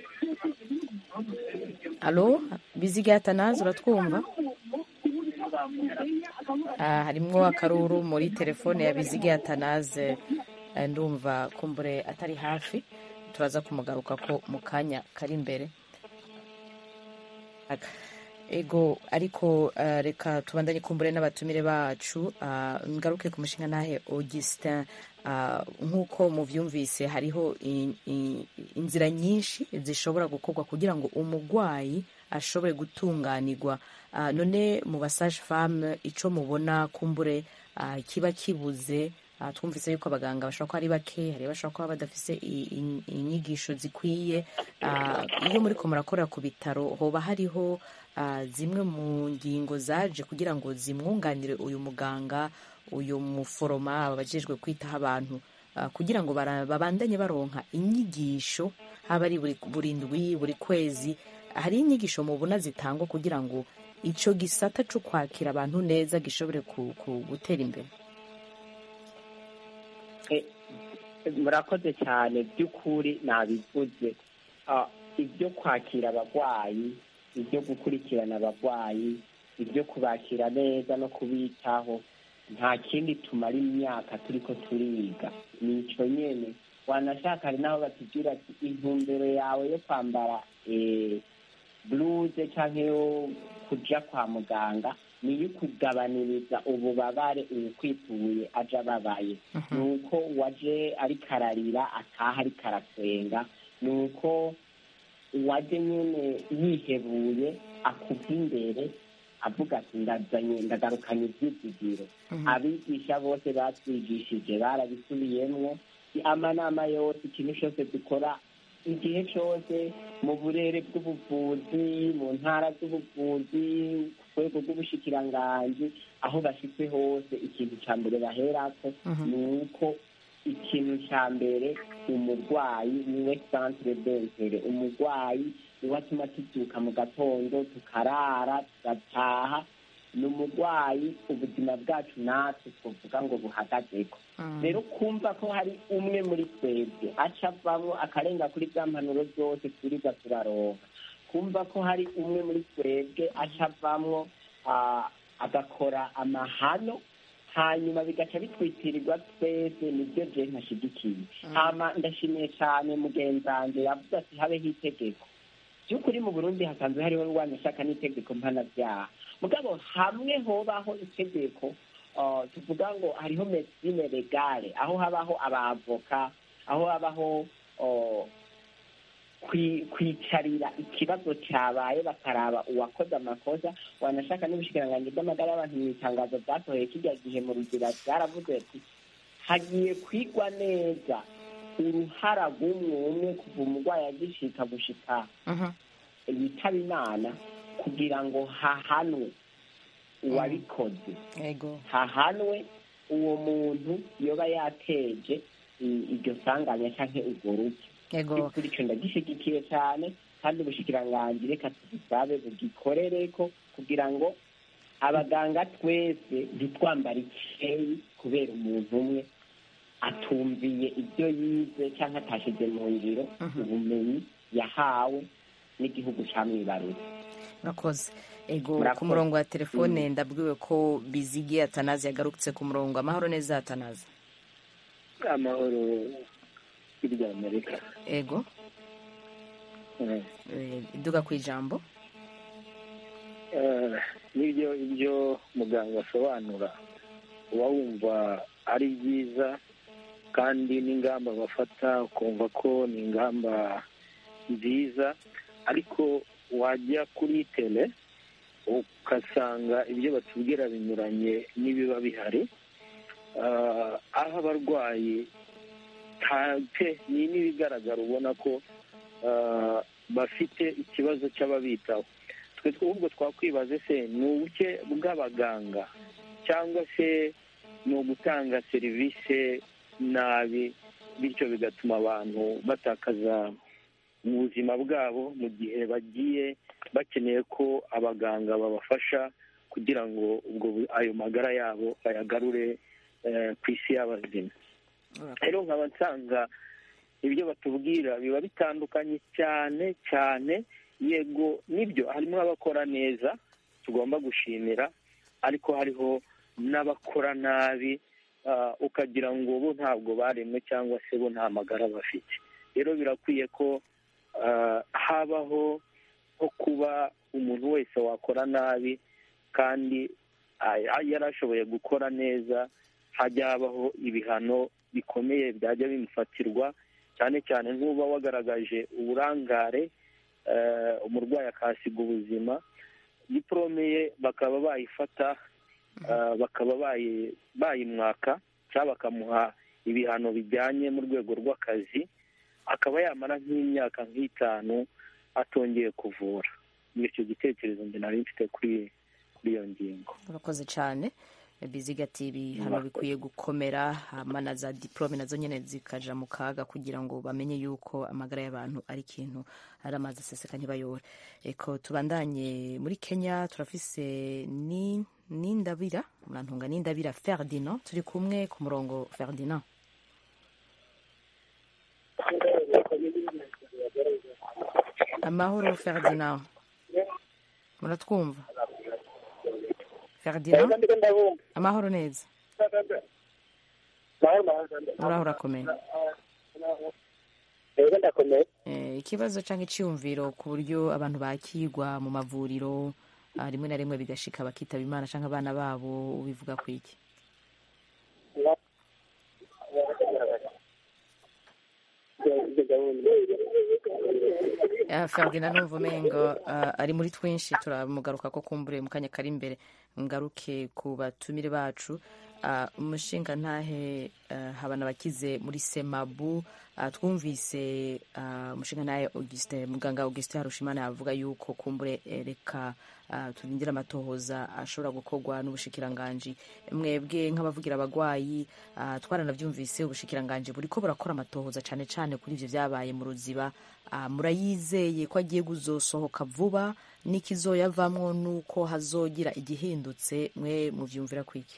Allo Bizige Atanaze uratwumva? Uh, harimwo akaruru muri telefone ya Bizige Atanaze. Uh, ndumva kumbure atari hafi turaza kumugaruka ko mu kanya kari imbere. Ego ariko uh, reka tubandanye kumbure n'abatumire bacu uh, ngaruke ku mushinga nahe Augustin uh, nk'uko muvyumvise hariho in, in, inzira nyinshi zishobora gukorwa kugira ngo umugwayi ashobore gutunganirwa. Uh, none mu basage femme ico mubona kumbure uh, kiba kibuze. Uh, twumvise yuko abaganga bashobora ko ari bake hari bashobora kuba badafise inyigisho zikwiye. Uh, iyo muri ko murakorera ku bitaro hoba hariho uh, zimwe mu ngingo zaje kugira ngo zimwunganire uyu muganga uyu muforoma abajejwe kwitaho abantu uh, kugira ngo babandanye baronka inyigisho haba ari buri burindwi buri kwezi. Hari inyigisho mubona zitangwa kugira ngo ico gisata cyo kwakira abantu neza gishobore ku, ku gutera imbere. Murakoze cyane by'ukuri nabivuze. Ibyo kwakira abarwayi, ibyo gukurikirana abarwayi, ibyo kubakira neza no kubitaho nta kindi tumara imyaka turiko turiga nico nyene. Wanashaka hari naho batubwira ati intumbero yawe yo kwambara bluze canke yo kuja kwa muganga niyo kugabaniriza ububabare ukwituye aja babaye. Nuko waje ari kararira ataha ari karatwenga, nuko waje nyene yihebuye akuva imbere avuga ati ndazanye ndagarukanye ivyizigiro. Abigisha bose batwigishije barabisubiyemwo amanama yose ikintu cyose dukora igihe cyose mu burere bw'ubuvuzi mu ntara z'ubuvuzi ku rwego rw'ubushikiranganji aho bashitse hose ikintu cya mbere baherako ni uko ikintu cya mbere umurwayi niwe centre d'intérêt. Umurwayi niwe atuma tubyuka mu gatondo tukarara tugataha. Ni umurwayi ubuzima bwacu natwe twavuga ngo buhagazeko. Rero kumva ko hari umwe muri twebwe aca avamwo akarenga kuri za mpanuro zose turiza turaronka, kumva ko hari umwe muri twebwe aca avamwo agakora amahano hanyuma bigaca bitwitirirwa twese, nibyo je ntashigikiye. Hama ndashimiye cyane mugenzanje yavuze ati habeho itegeko. By'ukuri mu Burundi hasanzwe hariho rwanashaka n'itegeko mpanavyaha, mugabo hamwe hobaho itegeko uh, tuvuga ngo hariho medicine legale, aho habaho abavoka, aho habaho uh, kwicarira ikibazo cyabaye bakaraba uwakoze amakosa. Wanashaka n'ubushikiranganji bw'amagara y'abantu mu itangazo bwatoheye kijya gihe mu rugira byaravuze ati hagiye kwigwa neza uruhara rw'umwe umwe kuva umurwayi agishika gushika yitaba Imana kugira ngo hahanwe uwabikoze, hahanwe uwo muntu yoba yateje iryo sanganya canke urwo rupfu. Kuri ico ndagishigikiye cyane kandi ubushikiranganji reka tubisabe bugikorereko kugira ngo abaganga twese ntitwambare ikeyi kubera umuntu umwe atumviye ibyo yize cyangwa atashyize mu ngiro ubumenyi yahawe n'igihugu cyamwibarutse. murakoze. ego ku murongo wa telefone ndabwiwe ko Bizige Atanazi yagarutse ku murongo. amahoro neza Atanazi. amahoro hirya Amerika. ego iduga ku ijambo. n'ibyo ibyo muganga asobanura uba wumva ari byiza kandi n'ingamba bafata ukumva ko ni ingamba nziza, ariko wajya kuri tele ugasanga ibyo batubwira binyuranye n'ibiba bihari. aho abarwayi ni n'ibigaragara ubona ko bafite ikibazo cy'ababitaho. twe ahubwo twakwibaza se ni ubuke bw'abaganga cyangwa se ni ugutanga serivisi nabi, bityo bigatuma abantu batakaza ubuzima bwabo mu gihe bagiye bakeneye ko abaganga babafasha kugira ngo ubwo ayo magara yabo bayagarure ku isi y'abazima. rero nkaba nsanga ibyo batubwira biba bitandukanye cyane cyane. yego nibyo harimo abakora neza tugomba gushimira, ariko hariho n'abakora nabi ukagira ngo bo ntabwo baremwe cyangwa se bo nta magara bafite. rero birakwiye ko habaho nko kuba umuntu wese wakora nabi kandi yari ashoboye gukora neza, hajya habaho ibihano bikomeye byajya bimufatirwa, cyane cyane nk'uba wagaragaje uburangare umurwayi akahasiga ubuzima, diporome ye bakaba bayifata bakaba bayimwaka cyangwa bakamuha ibihano bijyanye mu rwego rw'akazi, akaba yamara nk'imyaka nk'itanu atongeye kuvura. ni icyo gitekerezo njye nari mfite kuri iyo ngingo. urakoze cyane Bizige ati ibihano bikwiye gukomera, hama na za diplome nazo nyene zikaja mu kaga kugira ngo bamenye yuko amagara y'abantu ari ikintu ari amazi aseseka ntibayore. Eko tubandanye muri Kenya turafise ni Nindabira murantunga Nindabira Ferdinand turi kumwe ku murongo. Ferdinand, amahoro Ferdinand, muratwumva? Ferdinand, amahoro neza. uraho urakomeye? ikibazo cyangwa icyumviro ku buryo abantu bakigwa mu mavuriro rimwe na rimwe bigashika bakitaba Imana cyangwa abana babo, ubivuga ku iki? Ferdinand numva umengo ari muri twinshi, turamugaruka ko kumbure mu kanya kari imbere. ngaruke ku batumire bacu. umushinga ntahe habana bakize muri Semabu, twumvise umushinga ntahe Augustin muganga Augustin Harushimana yavuga yuko kumbure reka turindira amatohoza ashobora gukorwa n'ubushikiranganji. mwebwe nk'abavugira abagwayi twaranavyumvise ubushikiranganji buriko burakora amatohoza cyane cyane kuri ivyo vyabaye mu Ruziba. murayizeye ko agiye kuzosohoka vuba n'ikizoyavamwo nuko hazogira igihindutse? mwe muvyumvira kwiki?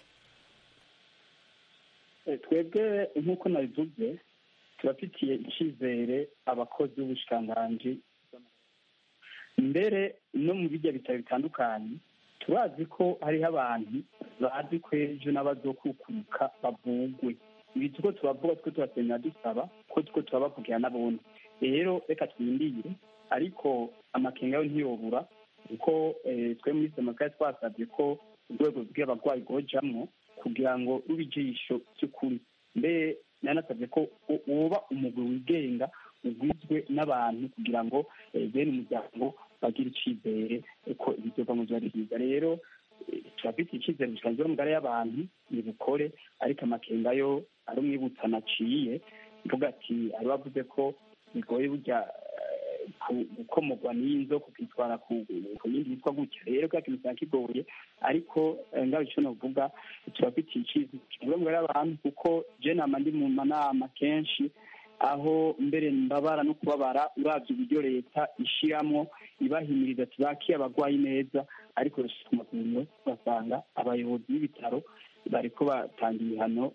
twebwe nk'uko nabivuze turafitiye icyizere abakozi b'ubushikiranganji, mbere no mu bijya bitaro bitandukanye turazi ko hariho abantu bazi ko ejo n'abazokukuruka bavugwe. ibi tuko turavuga two turasenera dusaba ko tuko turabavugira n'abundi. rero reka twindire, ariko amakenga yo ntiyobura kuko twe muri Semakaye twasabye ko urwego rw'abarwayi rwojamwo kugira ngo rube ijisho by'ukuri. mbe nanasabye ko woba umugwi wigenga ugizwe n'abantu kugira ngo bene umuryango bagire icyizere ko ibizova mu byari byiza. rero turafite icyizere ubushikiranganji bw'amagara y'abantu nibukore, ariko amakenga yo ari umwibutsa naciye mvuga ati ari bavuze ko bigoye burya gukomorwa n'inzo kukitwara ku yindi yitwa gutya. rero kwa kintu kigoye, ariko ngaho icyo navuga turafitiye icyizere y'abantu kuko je nama ndi mu manama kenshi aho mbere mbabara no kubabara urabye uburyo leta ishyiramo ibahimiriza ati bakiye abarwayi neza, ariko ku mavuriro ugasanga abayobozi b'ibitaro bariko batanga ibihano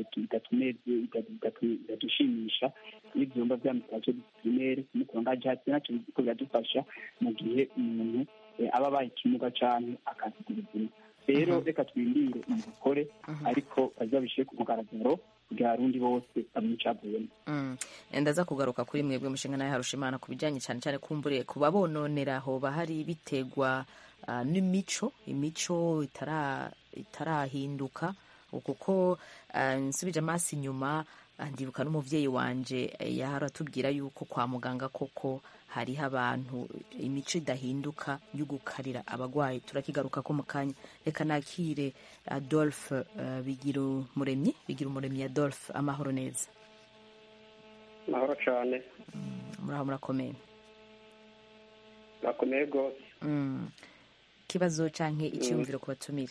bigadushimisha n'ibyumba by'amitasiyo disiplinere n'ukungaje hasi nacyo biriko biradufasha mu gihe umuntu aba abaye ikimuga canke akasiga ubuzima. Rero reka twirindire umukore ariko bazabishyire ku mugaragaro bwa rundi bose bamwicavuyemo. ndaza kugaruka kuri mwebwe mushinga nawe Harushimana ku bijyanye cyane cyane kumbure kuba bononera hoba hari bitegwa uh, n'imico imico itara itarahinduka kuko uh, nsubije amaso inyuma ndibuka n'umuvyeyi wanje yahara tubwira yuko kwa muganga koko hariho abantu imico idahinduka yo gukarira abagwayi. turakigaruka ko mukanya. Reka nakire Adolphe uh, bigira umuremyi bigira umuremyi Adolphe, amahoro neza. mahoro cyane. muraho murakomeye? murakomeye rwose. ikibazo canke icyumviro ku batumira?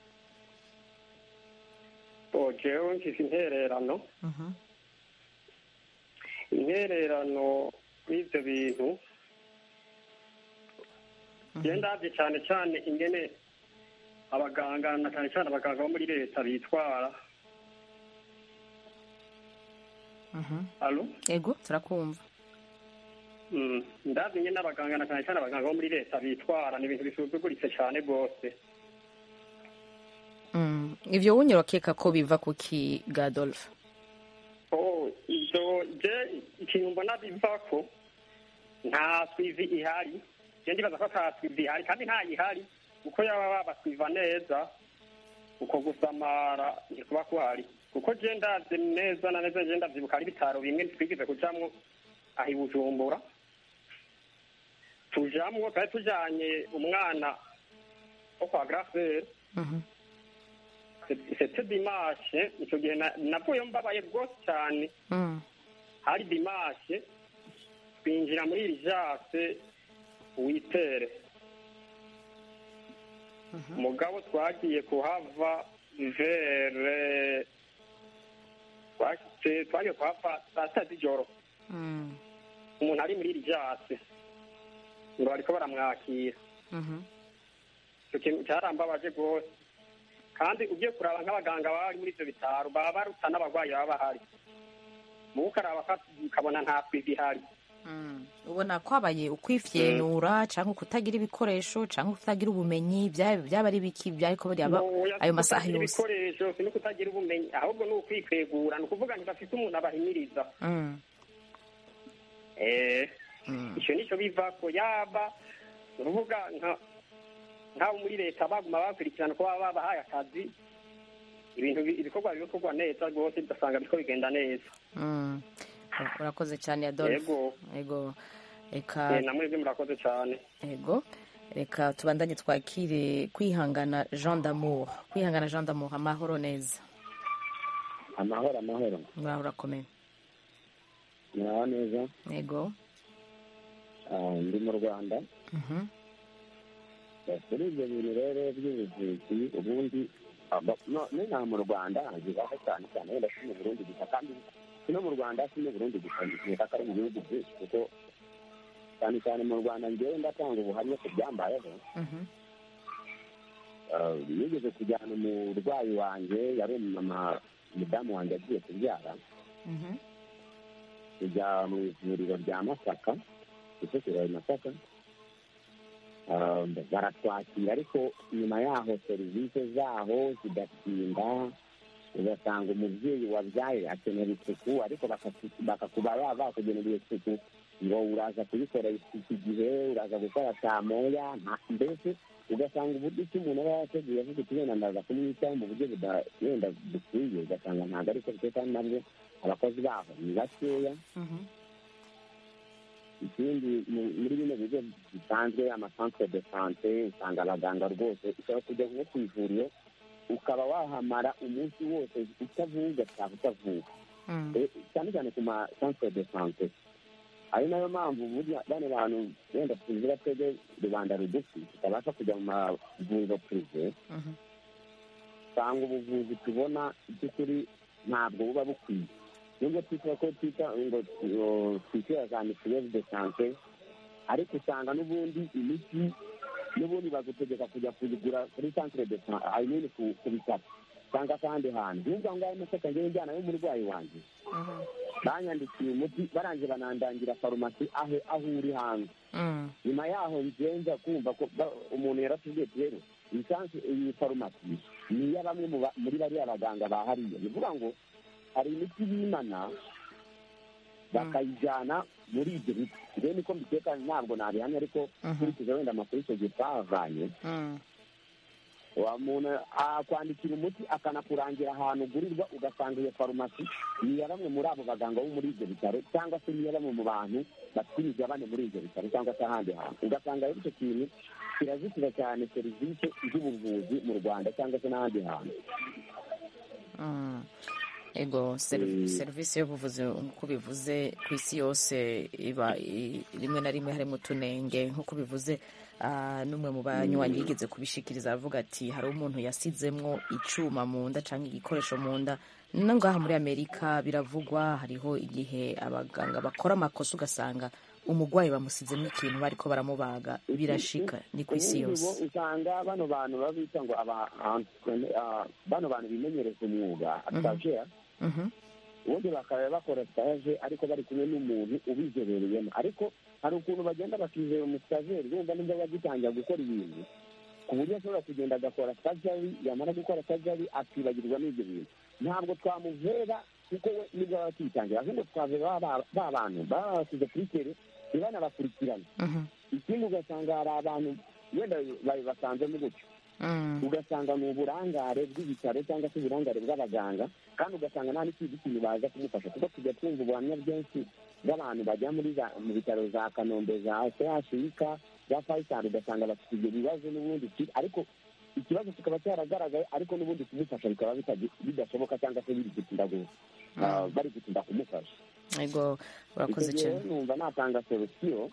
jewe mfise intererano intererano n'ibyo bintu ndabye cyane cyane ingene abaganga na cyane cyane abaganga bo muri leta bitwara. Alo? Ego, turakumva. ndabye ingene abaganga na cyane cyane abaganga bo muri leta bitwara ni ibintu bisuzuguritse cyane rwose. ivyo wunyurokeka ko biva kuki Gadolphe? oh ivyo je ikintu mbona bivako nta swivi ihari. je ndibaza ko nta swivi ihari kandi nta ihari uko yaba babaswiva neza uko gusamara ntikuba kuhari kuko je ndavye neza na neza je ndavyibuka ari bitaro bimwe twigize kujamwo aho i Bujumbura tujamwo kandi tujanye umwana wo kwa Grafere. C'était dimanche, icyo gihe navuye mbabaye rwose cyane. hari dimanche twinjira muri rijase witere mugabo twagiye kuhava vere twagiye kuhava saa sita z'ijoro. umuntu ari muri rijase ngo bariko baramwakira. icyo kintu cyarambabaje rwose kandi ugiye kuraba nk'abaganga bari muri ibyo bitaro baba baruta n'abarwayi baba bahari mu ukaraba ukabona nta kwiga ihari. ubona ko habaye ukwifyenura cyangwa kutagira ibikoresho cyangwa kutagira ubumenyi byaba ari biki byariko byaba ayo masaha yose? ibikoresho si no kutagira ubumenyi ahubwo ni ukwikwegura ni ukuvuga ntibafite umuntu abahimiriza. icyo nicyo bivako yaba ni ukuvuga nka nk'abo muri leta baguma bakurikirana ko baba babahaye akazi ibintu ibikorwa bikorwa neza rwose ugasanga biriko bigenda neza. urakoze cyane Adolphe. Ego reka namwe byo murakoze cyane. Ego reka tubandanye twakire kwihangana Jean d'Amour. kwihangana Jean d'Amour, amahoro neza? amahoro amahoro. muraho urakomeye? muraho neza. Ego ndi mu Rwanda. kuri ibyo bintu rero by'ubuvuzi ubundi ni nta mu Rwanda bibaho cyane cyane wenda si mu Burundi gusa kandi si no mu Rwanda si no Burundi gusa nkeka ko ari mu bihugu byinshi kuko cyane cyane mu Rwanda njyewe ndatanga ubuhamya ku byambayeho. nigeze kujyana umurwayi wanjye yari umumama umudamu wanjye agiye kubyara kujya mu ivuriro rya Masaka Kicukiro Masaka baratwakira ariko nyuma yaho serivisi zaho zidatinda ugasanga umubyeyi wabyaye akenera isuku ariko bakakuba bakugenera isuku ngo uraza kubikora iki gihe uraza gukora saa moya mbese ugasanga uburyo icyo umuntu aba yateguye avuga ati wenda ndaza kumwitaho mu buryo wenda bukwiye ugasanga ntabwo ariko bikwiye kandi nabwo abakozi baho ni bakeya. ikindi muri bino bigo bisanzwe amasantere de sante usanga abaganga rwose ushobora kujya nko ku ivuriro ukaba wahamara umunsi wose utavuga cyangwa utavuga cyane cyane ku masantere de sante. ari nayo mpamvu burya bane bantu wenda tuziba twebwe rubanda rugufi tutabasha kujya mu mavuriro purive usanga ubuvuzi tubona by'ukuri ntabwo buba bukwiye nubwo twitwa ko twita ngo twishyura za mituweli de sante ariko usanga n'ubundi imiti n'ubundi bagutegeka kujya kuyigura kuri centre de sante I mean ku bitaro cyangwa se ahandi hantu nubwo aho ngaho masaka ngewe njyana y'umurwayi wanjye banyandikiye umuti barangije banandangira farumasi aho aho uri hanze nyuma yaho ngenza kumva ko umuntu yaratubwiye rero iyi farumasi ni iya bamwe muri bariya baganga bahariye bivuga ngo hari imiti bimana bakayijyana muri ibyo biti rero niko mbiteka ntabwo nabihamya ariko nkurikije wenda amakuru icyo gihe twavanye wa muntu akwandikira umuti akanakurangira ahantu ugurirwa ugasanga iyo farumasi ni iya bamwe muri abo baganga bo muri ibyo bitaro cyangwa se ni iya bamwe mu bantu bafite imigabane muri ibyo bitaro cyangwa se ahandi hantu ugasanga rero icyo kintu kirazitira cyane serivisi z'ubuvuzi mu Rwanda cyangwa se n'ahandi hantu. ego serivisi y'ubuvuzi nk'uko bivuze ku isi yose iba rimwe na rimwe harimo utunenge nk'uko bivuze n'umwe mu banywanyi yigeze kubishikiriza avuga ati hari umuntu yasizemwo icuma mu nda cyangwa igikoresho mu nda no ngaha muri Amerika biravugwa hariho igihe abaganga bakora amakosa ugasanga umugwayi bamusizemo ikintu bariko baramubaga birashika ni ku isi yose usanga bano bantu babita ngo aba bano bantu bimenyereza umwuga stagiaire ubundi bakaba bakora stage ariko bari kumwe n'umuntu ubizobereyemo ariko hari ukuntu bagenda bakizera umustagiaire yumva nimba bagitangira gukora ibintu ku buryo ashobora kugenda agakora stage yamara gukora stage akibagirwa n'ibyo bintu ntabwo twamuvera kuko we nibwo baba bakitangira ahubwo twavera ba bantu basize kuri tere ntibanabakurikirane ikindi ugasanga hari abantu wenda basanzemo gutyo ugasanga ni uburangare bw'ibitaro cyangwa se uburangare bw'abaganga kandi ugasanga nta n'ikindi kintu baza kumufasha kuko tujya twumva ubuhamya bwinshi bw'abantu bajya muri mu bitaro za Kanombe za C H U K za Faisal ugasanga bafite ibyo bibazo n'ubundi ariko ikibazo kikaba cyaragaragaye ariko n'ubundi kumufasha bikaba bidashoboka cyangwa se biri gutinda bari gutinda kumufasha. Ego urakoze cyane numva natanga solution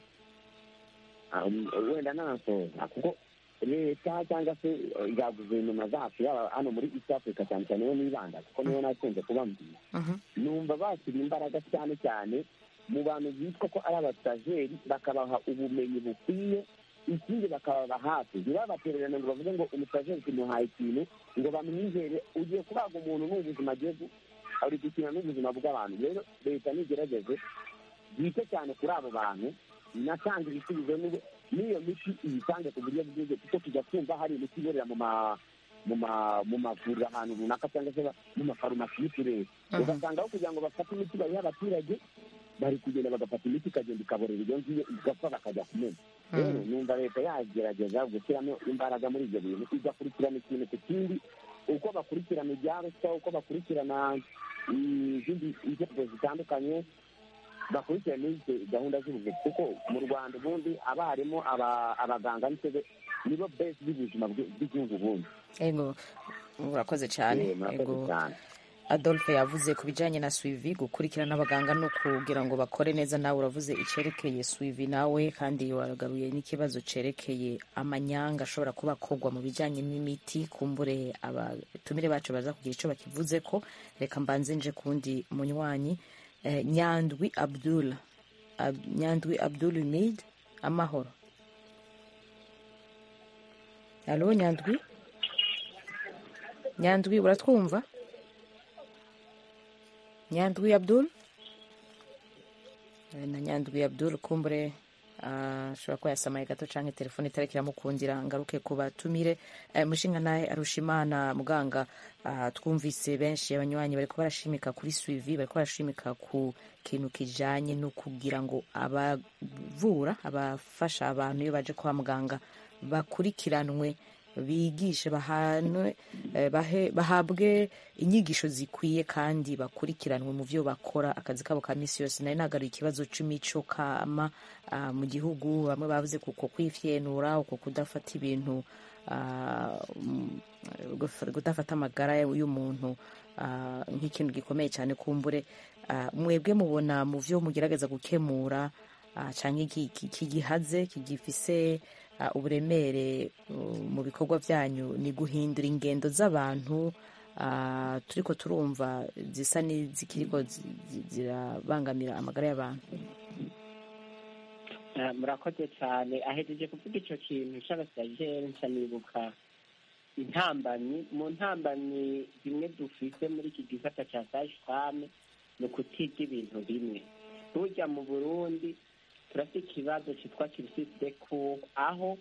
wenda nasoza kuko leta cyangwa se za guverinoma zacu yaba hano muri East Africa cyane cyane yo nibanda kuko niyo nakunze kubambira numva bashyira imbaraga cyane cyane mu bantu bitwa ko ari abastajeri bakabaha ubumenyi bukwiye ikindi bakababa hafi ntibabatererane ngo bavuge ngo umustajeri tumuhaye ikintu ngo bamwizere ugiye kubaga umuntu n'ubuzima agiye ari gukina n'ubuzima bw'abantu rero leta nigerageze yite cyane kuri abo bantu natanga ibisubizo n'iyo miti iyitange ku buryo bwiza kuko tujya twumva hari imiti iborera mu ma mu ma mu mavuriro ahantu runaka cyangwa se mu mafarumasi y'uturere ugasanga aho kugira ngo bafate imiti bayiha abaturage bari kugenda bagafata imiti ikagenda ikaborera iyo ngiyo igapfa bakajya kumena rero numva leta yagerageza gushyiramo imbaraga muri ibyo bintu igakurikirana ikintu ku kindi uko bakurikirana ibya ruswa uko bakurikirana izindi nzego zitandukanye bakurikirana izi gahunda z'ubuvuzi kuko mu Rwanda ubundi abarimu abaganga nibo base y'ubuzima bw'igihugu ubundi. Ego urakoze cyane. Ego Adolphe yavuze ku bijyanye na suivi gukurikirana abaganga no kugira ngo bakore neza nawe uravuze icyerekeye suivi nawe kandi waragaruye n'ikibazo cyerekeye amanyanga ashobora kuba akorwa mu bijyanye n'imiti kumbure abatumire bacu baza kugira icyo bakivuze ko reka mbanze nje kundi munywanyi eh, Nyandwi Abdul Ab, Nyandwi Abdul Umid amahoro. Allo Nyandwi Nyandwi uratwumva? Nyandwi Abdul na Nyandwi Abdul kumbure ashobora kuba yasamaye gato canke telefone itarekera mukundira ngaruke ku batumire mushinga naye Arushimana muganga twumvise benshi abanywanyi bariko barashimika kuri suivi bariko barashimika ku kintu kijanye no kugira ngo abavura abafasha abantu iyo baje kwa muganga bakurikiranwe bigishe bahanwe bahe bahabwe inyigisho zikwiye kandi bakurikiranwe mu byo bakora akazi kabo ka misi yose nayo nagaruye ikibazo c'imico kama uh, mu gihugu bamwe bavuze kuko kwifyenura uko kudafata ibintu uh, kudafata amagara y'umuntu uh, nk'ikintu gikomeye cyane kumbure uh, mwebwe mubona mu byo mugerageza gukemura uh, canke kigihaze kigifise Uh, uburemere uh, mu bikorwa byanyu ni guhindura ingendo z'abantu uh, turiko turumva zisa n'izikiriko zirabangamira amagara y'abantu? murakoze cyane. ahejeje kuvuga icyo kintu cy'abasajeri nca nibuka intambamyi mu ntambamyi zimwe dufite muri iki gisata cya sage femme ni ukutiga ibintu bimwe. burya mu Burundi turafite ikibazo cyitwa kirisite de cour, aho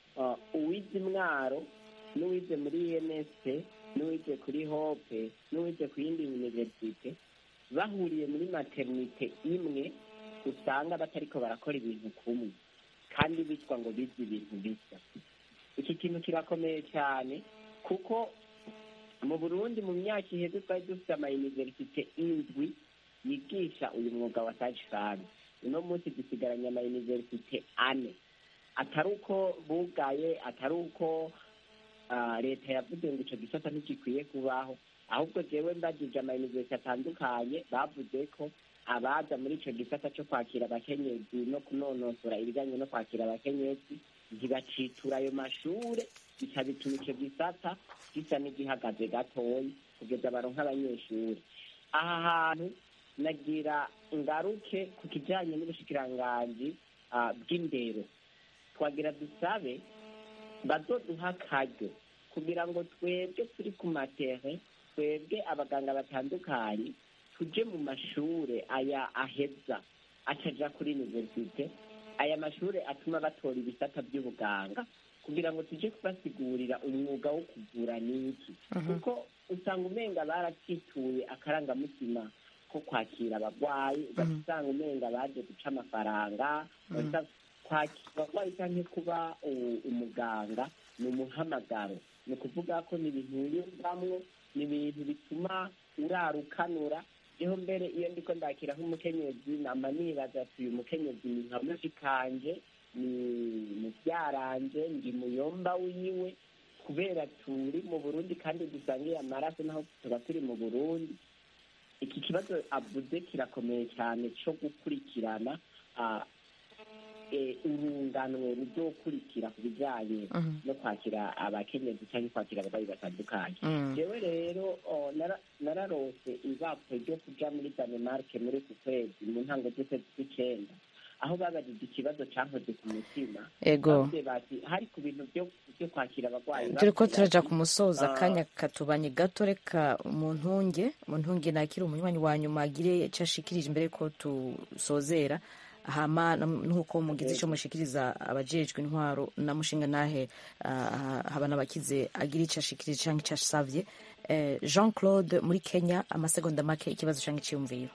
uwize Mwaro n'uwize muri I N S P n'uwize kuri Hope n'uwize ku yindi universite bahuriye muri maternite imwe usanga batariko barakora ibintu kumwe kandi bitwa ngo bize ibintu bisa. Iki kintu kirakomeye cyane kuko mu Burundi mu myaka iheze twari dufite ama universite indwi yigisha uyu mwuga wa sage femme. uno munsi dusigaranye ama universite ane. atari uko bugaye, atari uko leta yavuze ngo icyo gisata ntigikwiye kubaho, ahubwo jewe mbagije ama universite atandukanye bavuze ko abaza muri icyo gisata cyo kwakira abakenyezi no kunonosora ibijyanye no kwakira abakenyezi ntibacitura ayo mashure, bica bituma icyo gisata gisa n'igihagaze gatoyi kugeza baronka abanyeshuri. aha hantu nagira ngaruke ku kijyanye n'ubushikiranganji bw'indero. twagira dusabe bazoduha akaryo kugira ngo twebwe turi ku matere, twebwe abaganga batandukanye tuje mu mashure aya aheza acaja kuri universite, aya mashure atuma batora ibisata by'ubuganga kugira ngo tuje kubasigurira umwuga wo kuvura n'iki. kuko usanga umenga barakituye akarangamutima ko kwakira abagwayi, ugasanga umenga baje guca amafaranga, kwakira abagwayi cyangwa kuba umuganga ni umuhamagaro. ni ukuvuga ko ni ibintu wiyumvamwo, ni ibintu bituma urarukanura. jeho mbere iyo ndiko ndakira nk'umukenyezi nama nibaza ati uyu mukenyezi ni nka mushikanje, ni muvyaranje, ndi muyomba wiwe, kubera turi mu Burundi kandi dusangiye amaraso naho tuba turi mu Burundi. iki kibazo avuze kirakomeye cyane cyo gukurikirana urunganwe ruzokurikira ku bijyanye no kwakira abakenyezi cyangwa kwakira abarwayi batandukanye. jewe rero nararose ibapuro ryo kuja muri Danemark muri ku kwezi mu ntango z'ukwezi kw'icenda, aho babajije ikibazo cyankoze ku mutima. ego bati hari ku bintu byo kwakira abarwayi. turiko turaja ku musoza akanya katubanye gato, reka umuntunge umuntunge nakiri umunywanyi wa nyuma agire icyo ashikirije imbere ko tusozera, hama nuko mugize icyo mushikiriza abajejwe intwaro na mushinga nahe haba n'abakize agira icyo ashikirije cyangwa icyo asavye. Jean Claude muri Kenya, amasegonda make, ikibazo cyangwa icyumviro.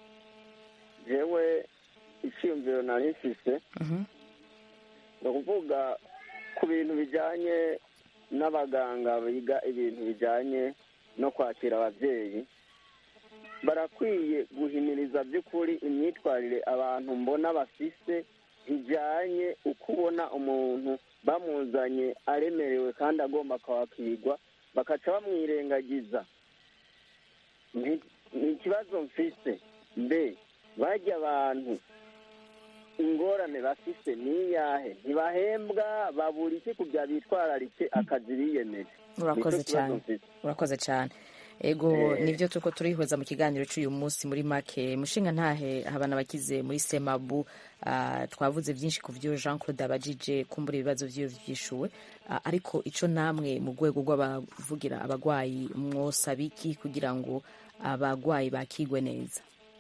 jewe icyumviro nari mfise ni ukuvuga ku bintu bijyanye n'abaganga biga ibintu bijyanye no kwakira ababyeyi, barakwiye guhimiriza by'ukuri imyitwarire abantu mbona bafise ijyanye uko ubona umuntu bamuzanye aremerewe kandi agomba kwakirwa bakaca bamwirengagiza. ni ikibazo mfise, mbe bajya abantu ingorane bafise niyahe? ntibahembwa, babura iki kugira bitwararike akazi biyemeje? urakoze cyane urakoze cyane ego nivyo turiko turihweza mu kiganiro cy'uyu munsi. muri make mushinga ntahe habana bakize muri Semabu, uh, twavuze byinshi ku vyo Jean Claude abajije kumbura ibibazo vyo vyishuwe, uh, ariko ico namwe mu rwego rw'abavugira abagwayi mwosaba iki kugira ngo abagwayi bakigwe neza?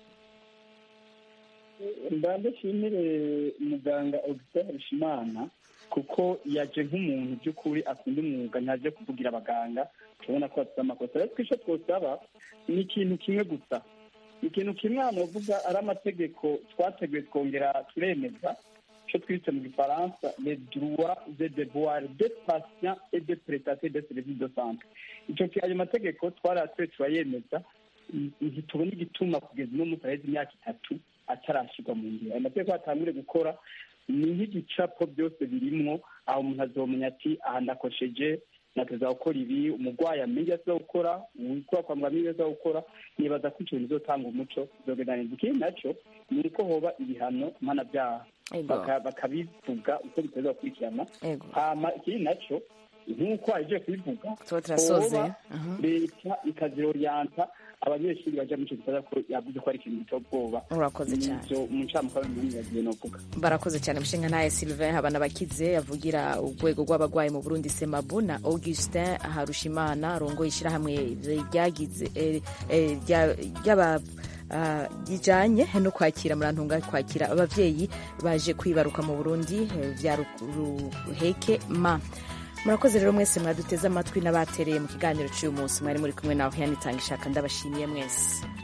mbanze shimire muganga Augustin Hashimana kuko yaje nk'umuntu by'ukuri akunda umwuga, ntaje kuvugira abaganga tubona ko bafite amakosa. rero twisho twosaba ni ikintu kimwe gusa, ikintu kimwe hanovuga ari amategeko twateguye twongera turemeza icyo twise mu gifaransa les droits et devoirs des patients et des prestataires de services de santé. icyo ayo mategeko twaratuye turayemeza, ntitubona igituma kugeza uno munsi aheze imyaka itatu atarashyirwa mu ngiro. ayo mategeko atangure gukora ni nk'igicapo byose birimwo, aho umuntu azomenya ati aha ndakosheje, nateza gukora ibi, umurwayi amenye aza gukora, ukora kwa muganga aza gukora. nibaza ko icyo bizotanga umuco bizogenda neza. ikindi nacyo ni uko hoba ibihano mpanabyaha bakabivuga uko biteza gukurikirana. hama ikindi nacyo nk'uko aje kubivuga turasoze leta ikazirorienta abanyeshuri bajya mu kigo ko yavuze ko ari ikintu gitobwoba. Urakoze cyane mu ncamukuru y'ibintu novuga. Barakoze cyane mushinga ntaye Sylvain Habanabakize yavugira urwego rw'abagwayi mu Burundi Semabu na Augustin Harushimana rongo ishirahamwe ryagize ry'aba bijanye no kwakira murantunga kwakira abavyeyi baje kwibaruka mu Burundi vya ruheke ma. Murakoze rero mwese mwaduteze amatwi n'abatereye mu kiganiro cy'uyu munsi mwari muri kumwe nawe yanitanga ishaka ndabashimiye mwese.